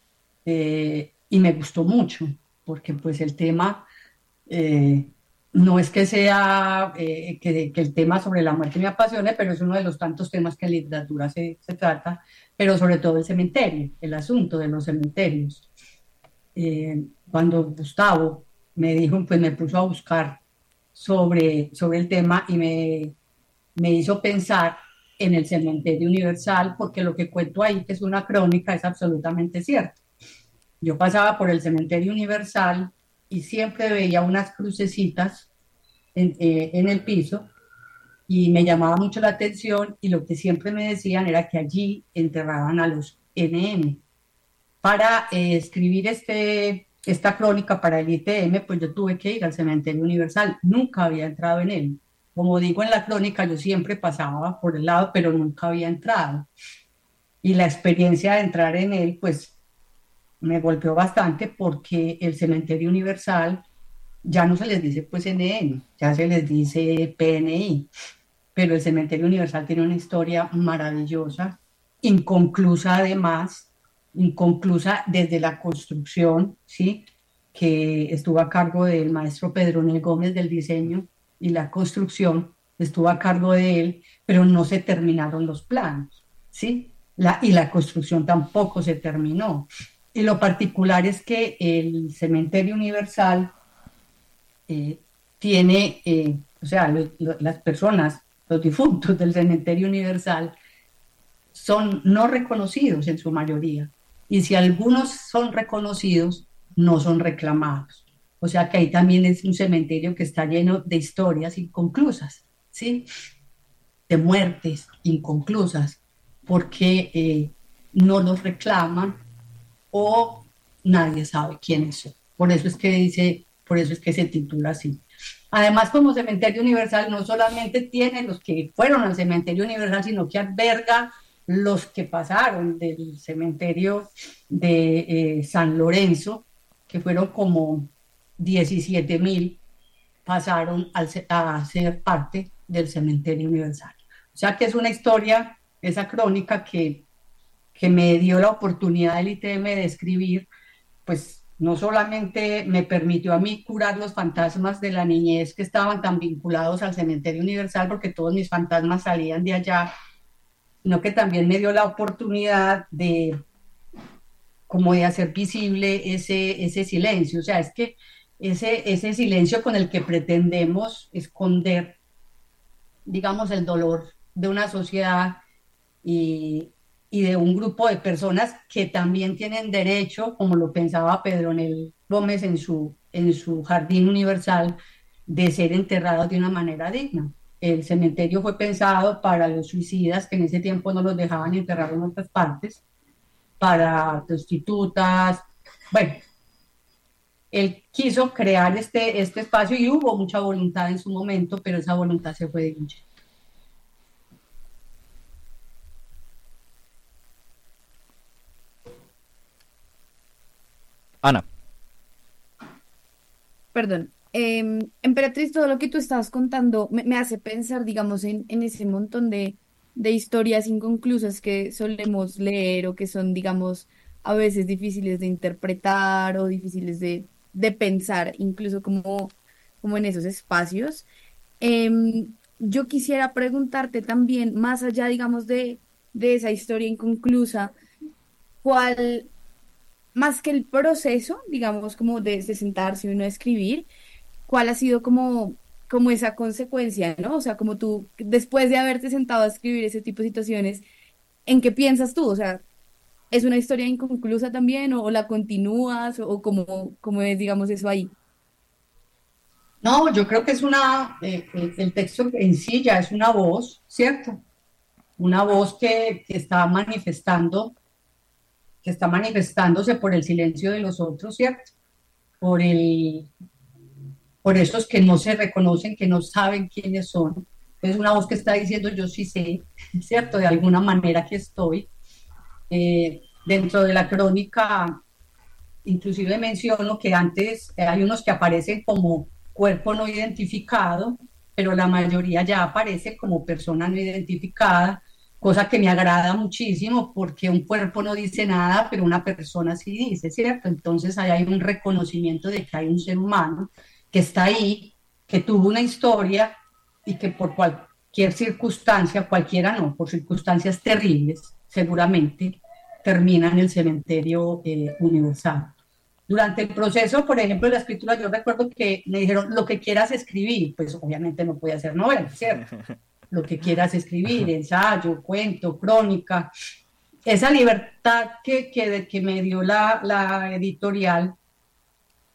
eh, y me gustó mucho, porque pues el tema eh, no es que sea eh, que, que el tema sobre la muerte me apasione, pero es uno de los tantos temas que en literatura se, se trata, pero sobre todo el cementerio, el asunto de los cementerios. Eh, cuando Gustavo me dijo, pues me puso a buscar sobre, sobre el tema y me, me hizo pensar en el Cementerio Universal, porque lo que cuento ahí, que es una crónica, es absolutamente cierto. Yo pasaba por el Cementerio Universal y siempre veía unas crucecitas en, eh, en el piso y me llamaba mucho la atención y lo que siempre me decían era que allí enterraban a los N M. Para eh, escribir este, esta crónica para el I T M, pues yo tuve que ir al Cementerio Universal, nunca había entrado en él. Como digo en la crónica, yo siempre pasaba por el lado, pero nunca había entrado. Y la experiencia de entrar en él, pues me golpeó bastante porque el Cementerio Universal ya no se les dice pues N M, ya se les dice P N I, pero el Cementerio Universal tiene una historia maravillosa, inconclusa además, inconclusa desde la construcción, ¿sí? Que estuvo a cargo del maestro Pedro Nel Gómez del diseño y la construcción estuvo a cargo de él, pero no se terminaron los planos, ¿sí? La, y la construcción tampoco se terminó. Y lo particular es que el Cementerio Universal eh, tiene, eh, o sea, lo, lo, las personas, los difuntos del Cementerio Universal son no reconocidos en su mayoría. Y si algunos son reconocidos, no son reclamados. O sea que ahí también es un cementerio que está lleno de historias inconclusas, ¿sí? De muertes inconclusas, porque eh, no los reclaman o nadie sabe quiénes son. Por eso es que dice, por eso es que se titula así. Además, como Cementerio Universal no solamente tiene los que fueron al Cementerio Universal, sino que alberga los que pasaron del cementerio de eh, San Lorenzo, que fueron como diecisiete mil, pasaron al, a ser parte del Cementerio Universal. O sea que es una historia, esa crónica que, que me dio la oportunidad del I T M de escribir, pues no solamente me permitió a mí curar los fantasmas de la niñez que estaban tan vinculados al Cementerio Universal, porque todos mis fantasmas salían de allá, sino que también me dio la oportunidad de, como de hacer visible ese, ese silencio. O sea, es que ese, ese silencio con el que pretendemos esconder, digamos, el dolor de una sociedad y, y de un grupo de personas que también tienen derecho, como lo pensaba Pedro Nel Gómez en su, en su Jardín Universal, de ser enterrados de una manera digna. El cementerio fue pensado para los suicidas, que en ese tiempo no los dejaban enterrar en otras partes, para prostitutas. Bueno, él quiso crear este, este espacio y hubo mucha voluntad en su momento, pero esa voluntad se fue diluyendo. Ana. Perdón. Eh, Emperatriz, todo lo que tú estabas contando me, me hace pensar, digamos, en, en ese montón de, de historias inconclusas que solemos leer o que son, digamos, a veces difíciles de interpretar o difíciles de, de pensar, incluso como, como en esos espacios. Eh, yo quisiera preguntarte también, más allá, digamos, de, de esa historia inconclusa, ¿cuál, más que el proceso, digamos, como de, de sentarse uno a escribir, cuál ha sido como, como esa consecuencia, ¿no? O sea, como tú, después de haberte sentado a escribir ese tipo de situaciones, ¿en qué piensas tú? O sea, ¿es una historia inconclusa también o, o la continúas o, o cómo, cómo es, digamos, eso ahí? No, yo creo que es una, eh, el, el texto en sí ya es una voz, ¿cierto? Una voz que, que está manifestando, que está manifestándose por el silencio de los otros, ¿cierto? Por el, por esos que no se reconocen, que no saben quiénes son. Es una voz que está diciendo yo sí sé, ¿cierto? De alguna manera que estoy. Eh, dentro de la crónica, inclusive menciono que antes hay unos que aparecen como cuerpo no identificado, pero la mayoría ya aparece como persona no identificada, cosa que me agrada muchísimo porque un cuerpo no dice nada, pero una persona sí dice, ¿cierto? Entonces ahí hay un reconocimiento de que hay un ser humano que está ahí, que tuvo una historia y que por cualquier circunstancia, cualquiera no, por circunstancias terribles, seguramente termina en el Cementerio eh, Universal. Durante el proceso, por ejemplo, de la escritura, yo recuerdo que me dijeron, lo que quieras escribir, pues obviamente no podía hacer novela, ¿cierto? Lo que quieras escribir, ensayo, cuento, crónica. Esa libertad que, que, que me dio la, la editorial,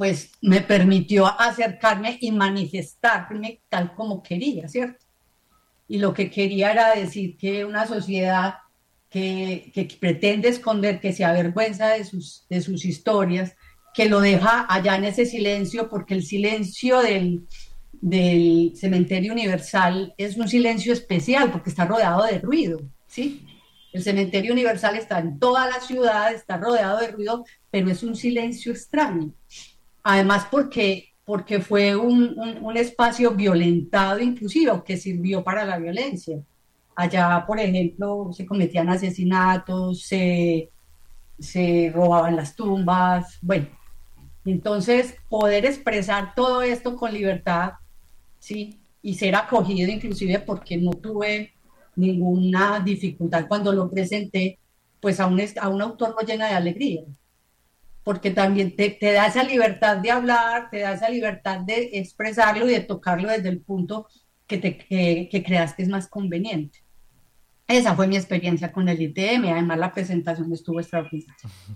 pues me permitió acercarme y manifestarme tal como quería, ¿cierto? Y lo que quería era decir que una sociedad que, que pretende esconder, que se avergüenza de sus, de sus historias, que lo deja allá en ese silencio, porque el silencio del, del Cementerio Universal es un silencio especial, porque está rodeado de ruido, ¿sí? El Cementerio Universal está en toda la ciudad, está rodeado de ruido, pero es un silencio extraño. Además porque, porque fue un, un, un espacio violentado inclusive, que sirvió para la violencia. Allá, por ejemplo, se cometían asesinatos, se, se robaban las tumbas, bueno. Entonces, poder expresar todo esto con libertad, ¿sí? Y ser acogido inclusive porque no tuve ninguna dificultad cuando lo presenté, pues a un, a un autor lo llena de alegría, porque también te, te da esa libertad de hablar, te da esa libertad de expresarlo y de tocarlo desde el punto que, te, que, que creas que es más conveniente. Esa fue mi experiencia con el I T M, además la presentación estuvo extraordinaria.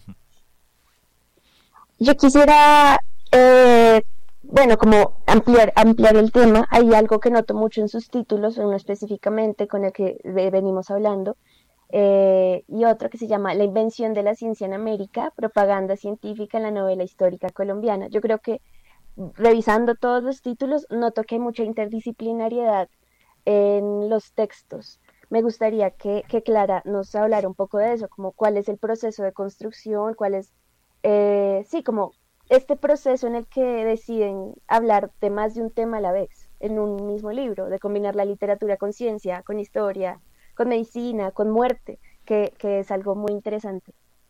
Yo quisiera, eh, bueno, como ampliar, ampliar el tema. Hay algo que noto mucho en sus títulos, uno específicamente con el que venimos hablando, eh, y otro que se llama La invención de la ciencia en América, propaganda científica en la novela histórica colombiana. Yo creo que revisando todos los títulos, noto que hay mucha interdisciplinariedad en los textos. Me gustaría que, que Clara nos hablara un poco de eso, como cuál es el proceso de construcción, cuál es, eh, sí, como este proceso en el que deciden hablar de más de un tema a la vez, en un mismo libro, de combinar la literatura con ciencia, con historia, con medicina, con muerte, que, que es algo muy interesante.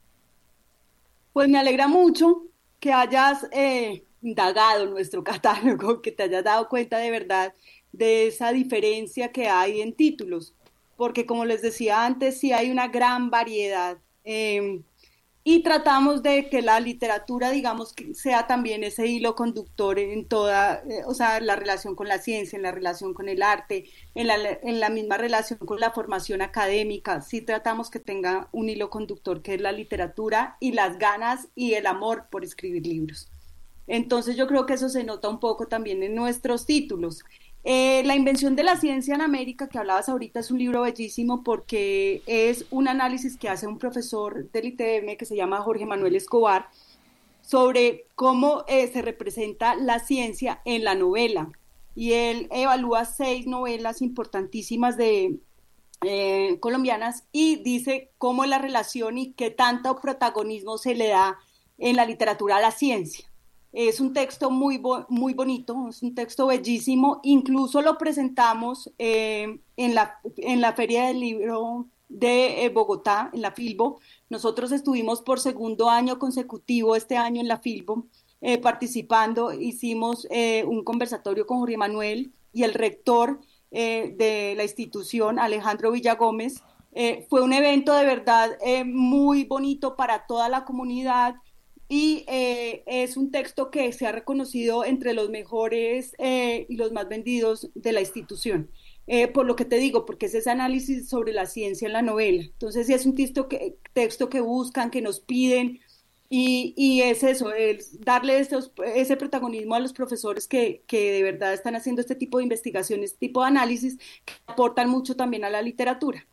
Pues me alegra mucho que hayas eh, indagado nuestro catálogo, que te hayas dado cuenta de verdad de esa diferencia que hay en títulos, porque como les decía antes, sí hay una gran variedad, eh, y tratamos de que la literatura, digamos, que sea también ese hilo conductor en toda, eh, o sea, la relación con la ciencia, en la relación con el arte, en la, en la misma relación con la formación académica. Sí tratamos que tenga un hilo conductor que es la literatura y las ganas y el amor por escribir libros. Entonces yo creo que eso se nota un poco también en nuestros títulos. Eh, La invención de la ciencia en América, que hablabas ahorita, es un libro bellísimo porque es un análisis que hace un profesor del I T M que se llama Jorge Manuel Escobar sobre cómo eh, se representa la ciencia en la novela. Y él evalúa seis novelas importantísimas de eh, colombianas y dice cómo es la relación y qué tanto protagonismo se le da en la literatura a la ciencia. Es un texto muy, bo- muy bonito, es un texto bellísimo, incluso lo presentamos eh, en, la, en la Feria del Libro de eh, Bogotá, en la Filbo. Nosotros estuvimos por segundo año consecutivo este año en la Filbo eh, participando, hicimos eh, un conversatorio con Jorge Manuel y el rector eh, de la institución, Alejandro Villagómez. Eh, fue un evento de verdad eh, muy bonito para toda la comunidad. Y eh, es un texto que se ha reconocido entre los mejores eh, y los más vendidos de la institución. Eh, por lo que te digo, porque es ese análisis sobre la ciencia en la novela. Entonces, sí es un texto que, texto que buscan, que nos piden, y, y es eso, es darle estos, ese protagonismo a los profesores que, que de verdad están haciendo este tipo de investigaciones, este tipo de análisis, que aportan mucho también a la literatura.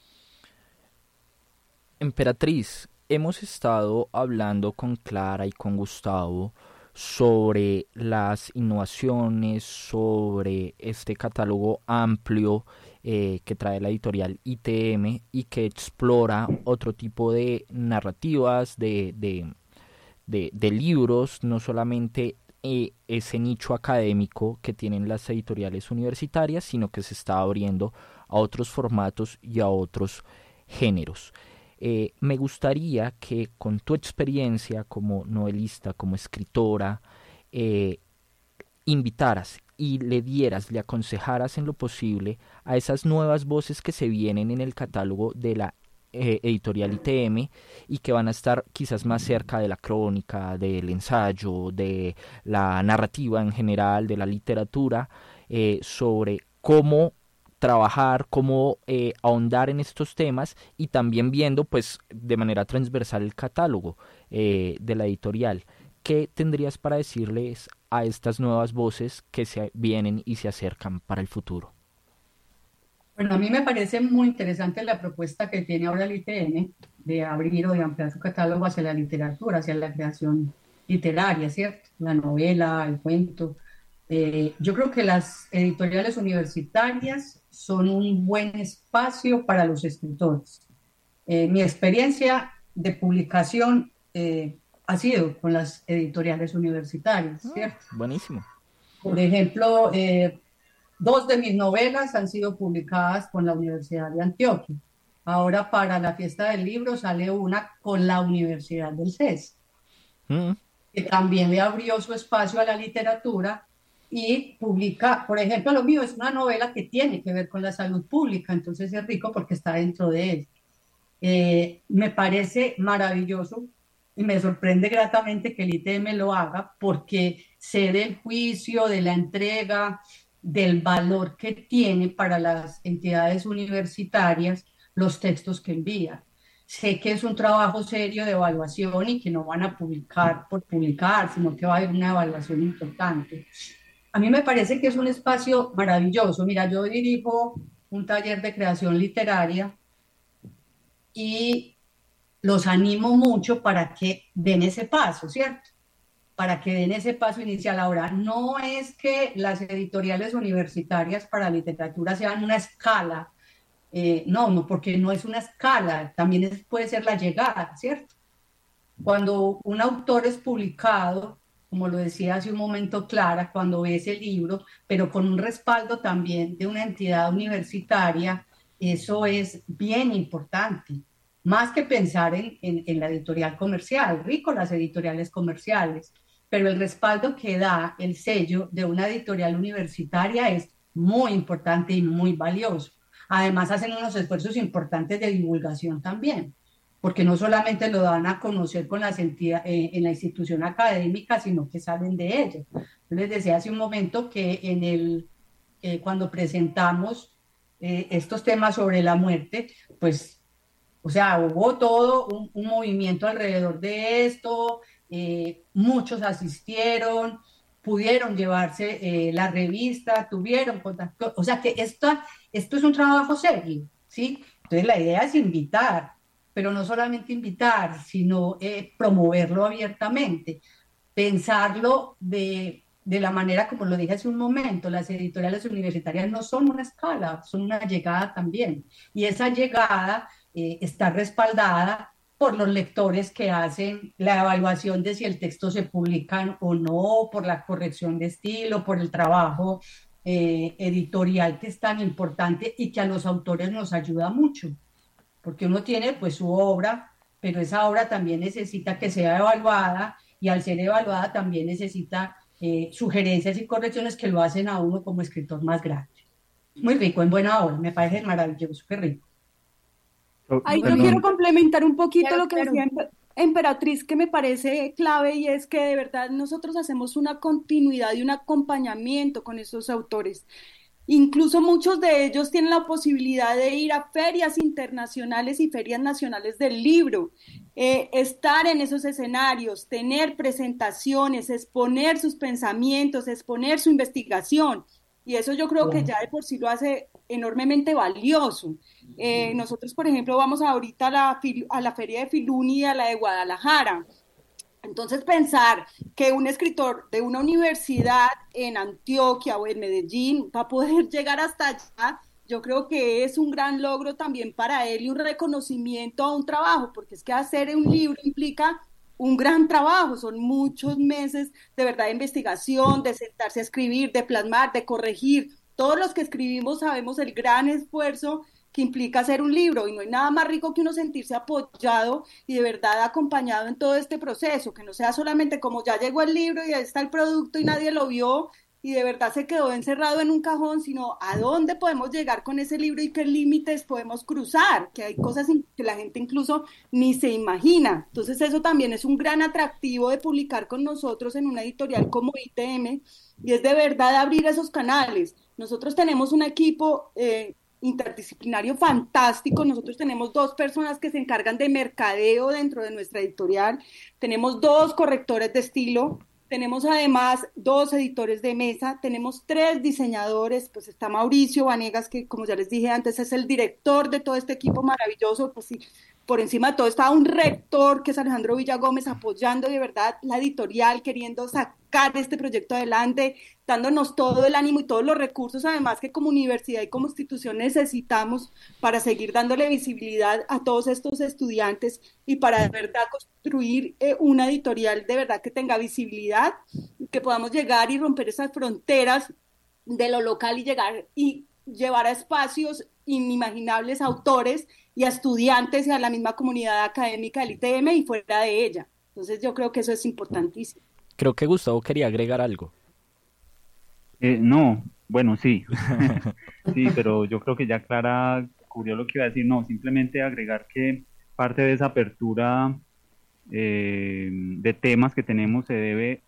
Emperatriz, hemos estado hablando con Clara y con Gustavo sobre las innovaciones, sobre este catálogo amplio eh, que trae la editorial I T M y que explora otro tipo de narrativas, de, de, de, de libros, no solamente eh, ese nicho académico que tienen las editoriales universitarias, sino que se está abriendo a otros formatos y a otros géneros. Eh, me gustaría que con tu experiencia como novelista, como escritora, eh, invitaras y le dieras, le aconsejaras en lo posible a esas nuevas voces que se vienen en el catálogo de la eh, editorial I T M y que van a estar quizás más cerca de la crónica, del ensayo, de la narrativa en general, de la literatura, eh, sobre cómo trabajar, cómo eh, ahondar en estos temas y también viendo pues de manera transversal el catálogo eh, de la editorial. ¿qué tendrías para decirles a estas nuevas voces que se vienen y se acercan para el futuro? Bueno, a mí me parece muy interesante la propuesta que tiene ahora el I T N de abrir o de ampliar su catálogo hacia la literatura, hacia la creación literaria, ¿cierto? La novela, el cuento. Eh, yo creo que las editoriales universitarias son un buen espacio para los escritores. Eh, mi experiencia de publicación eh, ha sido con las editoriales universitarias, ¿cierto? Buenísimo. Por ejemplo, eh, dos de mis novelas han sido publicadas con la Universidad de Antioquia. Ahora para la fiesta del libro sale una con la Universidad del C E S, mm. que también le abrió su espacio a la literatura y publica, por ejemplo, lo mío es una novela que tiene que ver con la salud pública, entonces es rico porque está dentro de él. Eh, me parece maravilloso y me sorprende gratamente que el I T M lo haga porque sé del juicio, de la entrega, del valor que tiene para las entidades universitarias los textos que envían. Sé que es un trabajo serio de evaluación y que no van a publicar por publicar, sino que va a haber una evaluación importante. A mí me parece que es un espacio maravilloso. Mira, yo dirijo un taller de creación literaria y los animo mucho para que den ese paso, ¿cierto? Para que den ese paso inicial. Ahora, no es que las editoriales universitarias para literatura sean una escala, eh, no, no, porque no es una escala, también es, puede ser la llegada, ¿cierto? Cuando un autor es publicado, como lo decía hace un momento Clara, cuando ve ese libro, pero con un respaldo también de una entidad universitaria, eso es bien importante. Más que pensar en, en, en la editorial comercial, rico las editoriales comerciales, pero el respaldo que da el sello de una editorial universitaria es muy importante y muy valioso. Además hacen unos esfuerzos importantes de divulgación también, porque no solamente lo dan a conocer con las entidades, eh, en la institución académica, sino que salen de ella. Yo les decía hace un momento que en el, eh, cuando presentamos eh, estos temas sobre la muerte, pues, o sea, hubo todo un, un movimiento alrededor de esto, eh, muchos asistieron, pudieron llevarse eh, la revista, tuvieron contacto, o sea que esto, esto es un trabajo serio, ¿sí? Entonces la idea es invitar, pero no solamente invitar, sino eh, promoverlo abiertamente, pensarlo de, de la manera como lo dije hace un momento, las editoriales universitarias no son una escala, son una llegada también, y esa llegada eh, está respaldada por los lectores que hacen la evaluación de si el texto se publica o no, por la corrección de estilo, por el trabajo eh, editorial que es tan importante y que a los autores nos ayuda mucho, porque uno tiene pues su obra, pero esa obra también necesita que sea evaluada y al ser evaluada también necesita eh, sugerencias y correcciones que lo hacen a uno como escritor más grande. Muy rico, en buena hora, me parece maravilloso, qué rico. Ay, yo quiero complementar un poquito lo que decía Emperatriz, que me parece clave, y es que de verdad nosotros hacemos una continuidad y un acompañamiento con estos autores. Incluso muchos de ellos tienen la posibilidad de ir a ferias internacionales y ferias nacionales del libro, eh, estar en esos escenarios, tener presentaciones, exponer sus pensamientos, exponer su investigación. Y eso yo creo que ya de por sí lo hace enormemente valioso. Eh, nosotros, por ejemplo, vamos ahorita a la, a la Feria de Filuni y a la de Guadalajara. Entonces, pensar que un escritor de una universidad en Antioquia o en Medellín va a poder llegar hasta allá, yo creo que es un gran logro también para él y un reconocimiento a un trabajo, porque es que hacer un libro implica un gran trabajo, son muchos meses de verdad de investigación, de sentarse a escribir, de plasmar, de corregir. Todos los que escribimos sabemos el gran esfuerzo que implica hacer un libro, y no hay nada más rico que uno sentirse apoyado y de verdad acompañado en todo este proceso, que no sea solamente como ya llegó el libro y ahí está el producto y nadie lo vio y de verdad se quedó encerrado en un cajón, sino a dónde podemos llegar con ese libro y qué límites podemos cruzar, que hay cosas que la gente incluso ni se imagina. Entonces eso también es un gran atractivo de publicar con nosotros en una editorial como I T M, y es de verdad abrir esos canales. Nosotros tenemos un equipo eh, interdisciplinario fantástico. Nosotros tenemos dos personas que se encargan de mercadeo dentro de nuestra editorial, tenemos dos correctores de estilo, tenemos además dos editores de mesa, tenemos tres diseñadores, pues está Mauricio Vanegas, que como ya les dije antes es el director de todo este equipo maravilloso, pues sí, por encima de todo está un rector que es Alejandro Villagómez apoyando de verdad la editorial, queriendo sacar este proyecto adelante, dándonos todo el ánimo y todos los recursos además que como universidad y como institución necesitamos para seguir dándole visibilidad a todos estos estudiantes y para de verdad construir eh, una editorial de verdad que tenga visibilidad, que podamos llegar y romper esas fronteras de lo local y llegar y llevar a espacios inimaginables a autores y a estudiantes y a la misma comunidad académica del I T M y fuera de ella. Entonces yo creo que eso es importantísimo. Creo que Gustavo quería agregar algo. Eh, no, bueno, sí. Sí, pero yo creo que ya Clara cubrió lo que iba a decir. No, simplemente agregar que parte de esa apertura eh, de temas que tenemos se debe,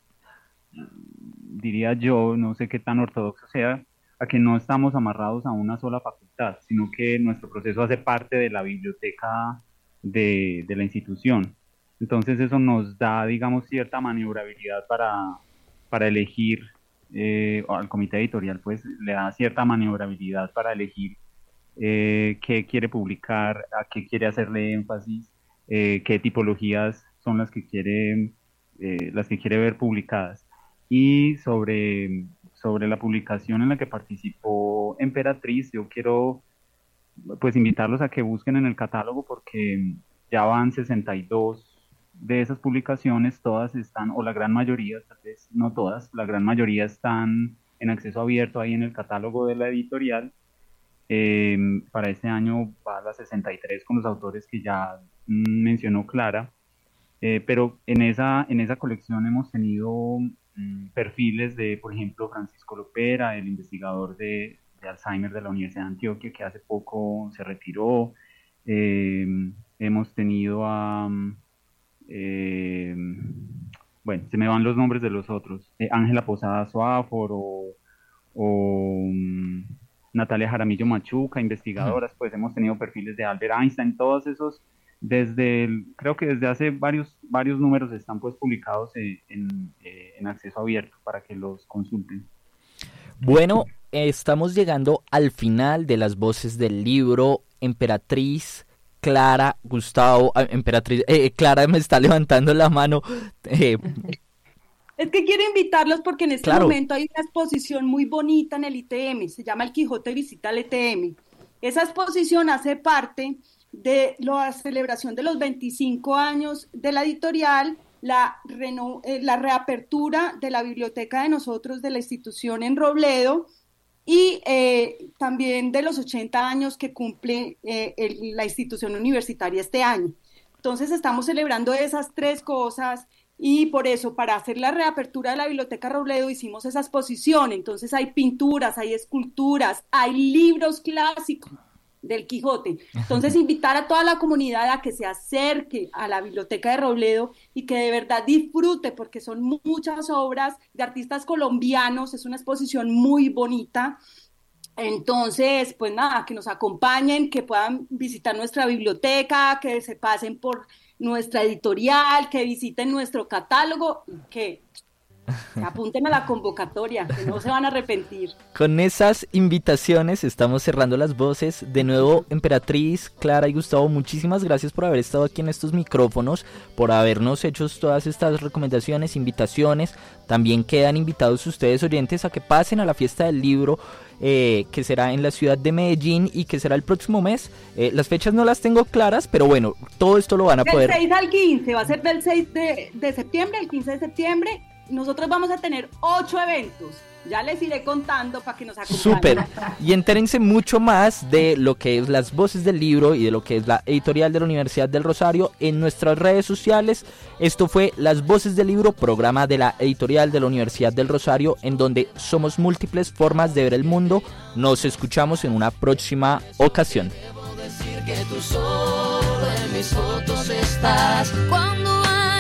diría yo, no sé qué tan ortodoxo sea, a que no estamos amarrados a una sola facultad, sino que nuestro proceso hace parte de la biblioteca de, de la institución. Entonces eso nos da, digamos, cierta maniobrabilidad para, para elegir, eh, al comité editorial pues le da cierta maniobrabilidad para elegir eh, qué quiere publicar, a qué quiere hacerle énfasis, eh, qué tipologías son las que quiere, eh, las que quiere ver publicadas. Y sobre... sobre la publicación en la que participó Emperatriz, yo quiero pues invitarlos a que busquen en el catálogo porque ya van sesenta y dos de esas publicaciones, todas están, o la gran mayoría, tal vez no todas, la gran mayoría están en acceso abierto ahí en el catálogo de la editorial. Eh, para este año va a las sesenta y tres con los autores que ya mm, mencionó Clara, eh, pero en esa, en esa colección hemos tenido perfiles de, por ejemplo, Francisco Lopera, el investigador de, de Alzheimer de la Universidad de Antioquia, que hace poco se retiró. Eh, hemos tenido a, eh, bueno, se me van los nombres de los otros, eh, Ángela Posada Suáforo o, o um, Natalia Jaramillo Machuca, investigadoras, pues hemos tenido perfiles de Albert Einstein, todos esos. Desde el, creo que desde hace varios varios números están pues publicados en, en, en acceso abierto para que los consulten. Bueno, estamos llegando al final de las voces del libro. Emperatriz, Clara, Gustavo, eh, Emperatriz, eh, Clara me está levantando la mano. Eh. Es que quiero invitarlos porque en este Claro. momento hay una exposición muy bonita en el I T M, se llama El Quijote Visita al I T M. Esa exposición hace parte de la celebración de los veinticinco años de la editorial, la, reno, eh, la reapertura de la biblioteca de nosotros, de la institución en Robledo, y eh, también de los ochenta años que cumple eh, el, la institución universitaria este año. Entonces estamos celebrando esas tres cosas y por eso para hacer la reapertura de la Biblioteca Robledo hicimos esa exposición. Entonces hay pinturas, hay esculturas, hay libros clásicos del Quijote. Entonces invitar a toda la comunidad a que se acerque a la Biblioteca de Robledo y que de verdad disfrute porque son muchas obras de artistas colombianos, es una exposición muy bonita. Entonces, pues nada, que nos acompañen, que puedan visitar nuestra biblioteca, que se pasen por nuestra editorial, que visiten nuestro catálogo y que se apunten a la convocatoria, que no se van a arrepentir. Con esas invitaciones estamos cerrando las voces. De nuevo, Emperatriz, Clara y Gustavo, muchísimas gracias por haber estado aquí en estos micrófonos, por habernos hecho todas estas recomendaciones, invitaciones. También quedan invitados ustedes oyentes a que pasen a la fiesta del libro, eh, que será en la ciudad de Medellín y que será el próximo mes. Eh, las fechas no las tengo claras, pero bueno, todo esto lo van a poder... Del seis al quince, va a ser del seis de, de septiembre al quince de septiembre. Nosotros vamos a tener ocho eventos. Ya les iré contando para que nos acompañen. Súper. Y entérense mucho más de lo que es las voces del libro y de lo que es la editorial de la Universidad del Rosario en nuestras redes sociales. Esto fue Las Voces del Libro, programa de la editorial de la Universidad del Rosario, en donde somos múltiples formas de ver el mundo. Nos escuchamos en una próxima ocasión. Debo decir que tú solo en mis fotos estás. Cuando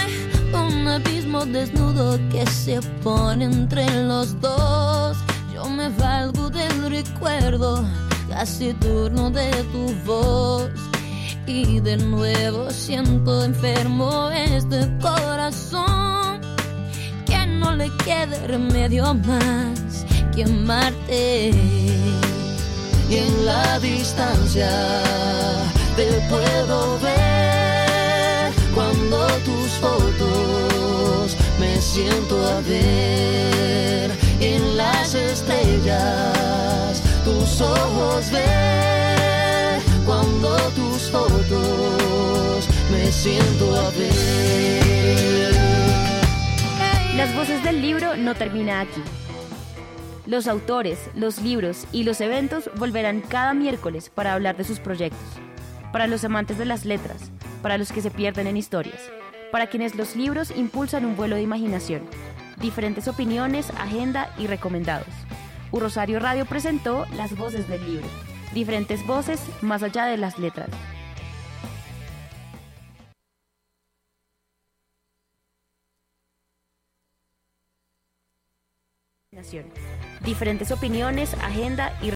un abismo desnudo que se pone entre los dos, yo me valgo del recuerdo casi turno de tu voz. Y de nuevo siento enfermo este corazón, que no le quede remedio más que amarte. Y en la distancia te puedo ver, cuando tus fotos me siento a ver. En las estrellas tus ojos ver, cuando tus fotos me siento a ver. Las voces del libro no termina aquí. Los autores, los libros y los eventos volverán cada miércoles para hablar de sus proyectos. Para los amantes de las letras, para los que se pierden en historias, para quienes los libros impulsan un vuelo de imaginación. Diferentes opiniones, agenda y recomendados. U Rosario Radio presentó Las Voces del Libro. Diferentes voces más allá de las letras. Diferentes opiniones, agenda y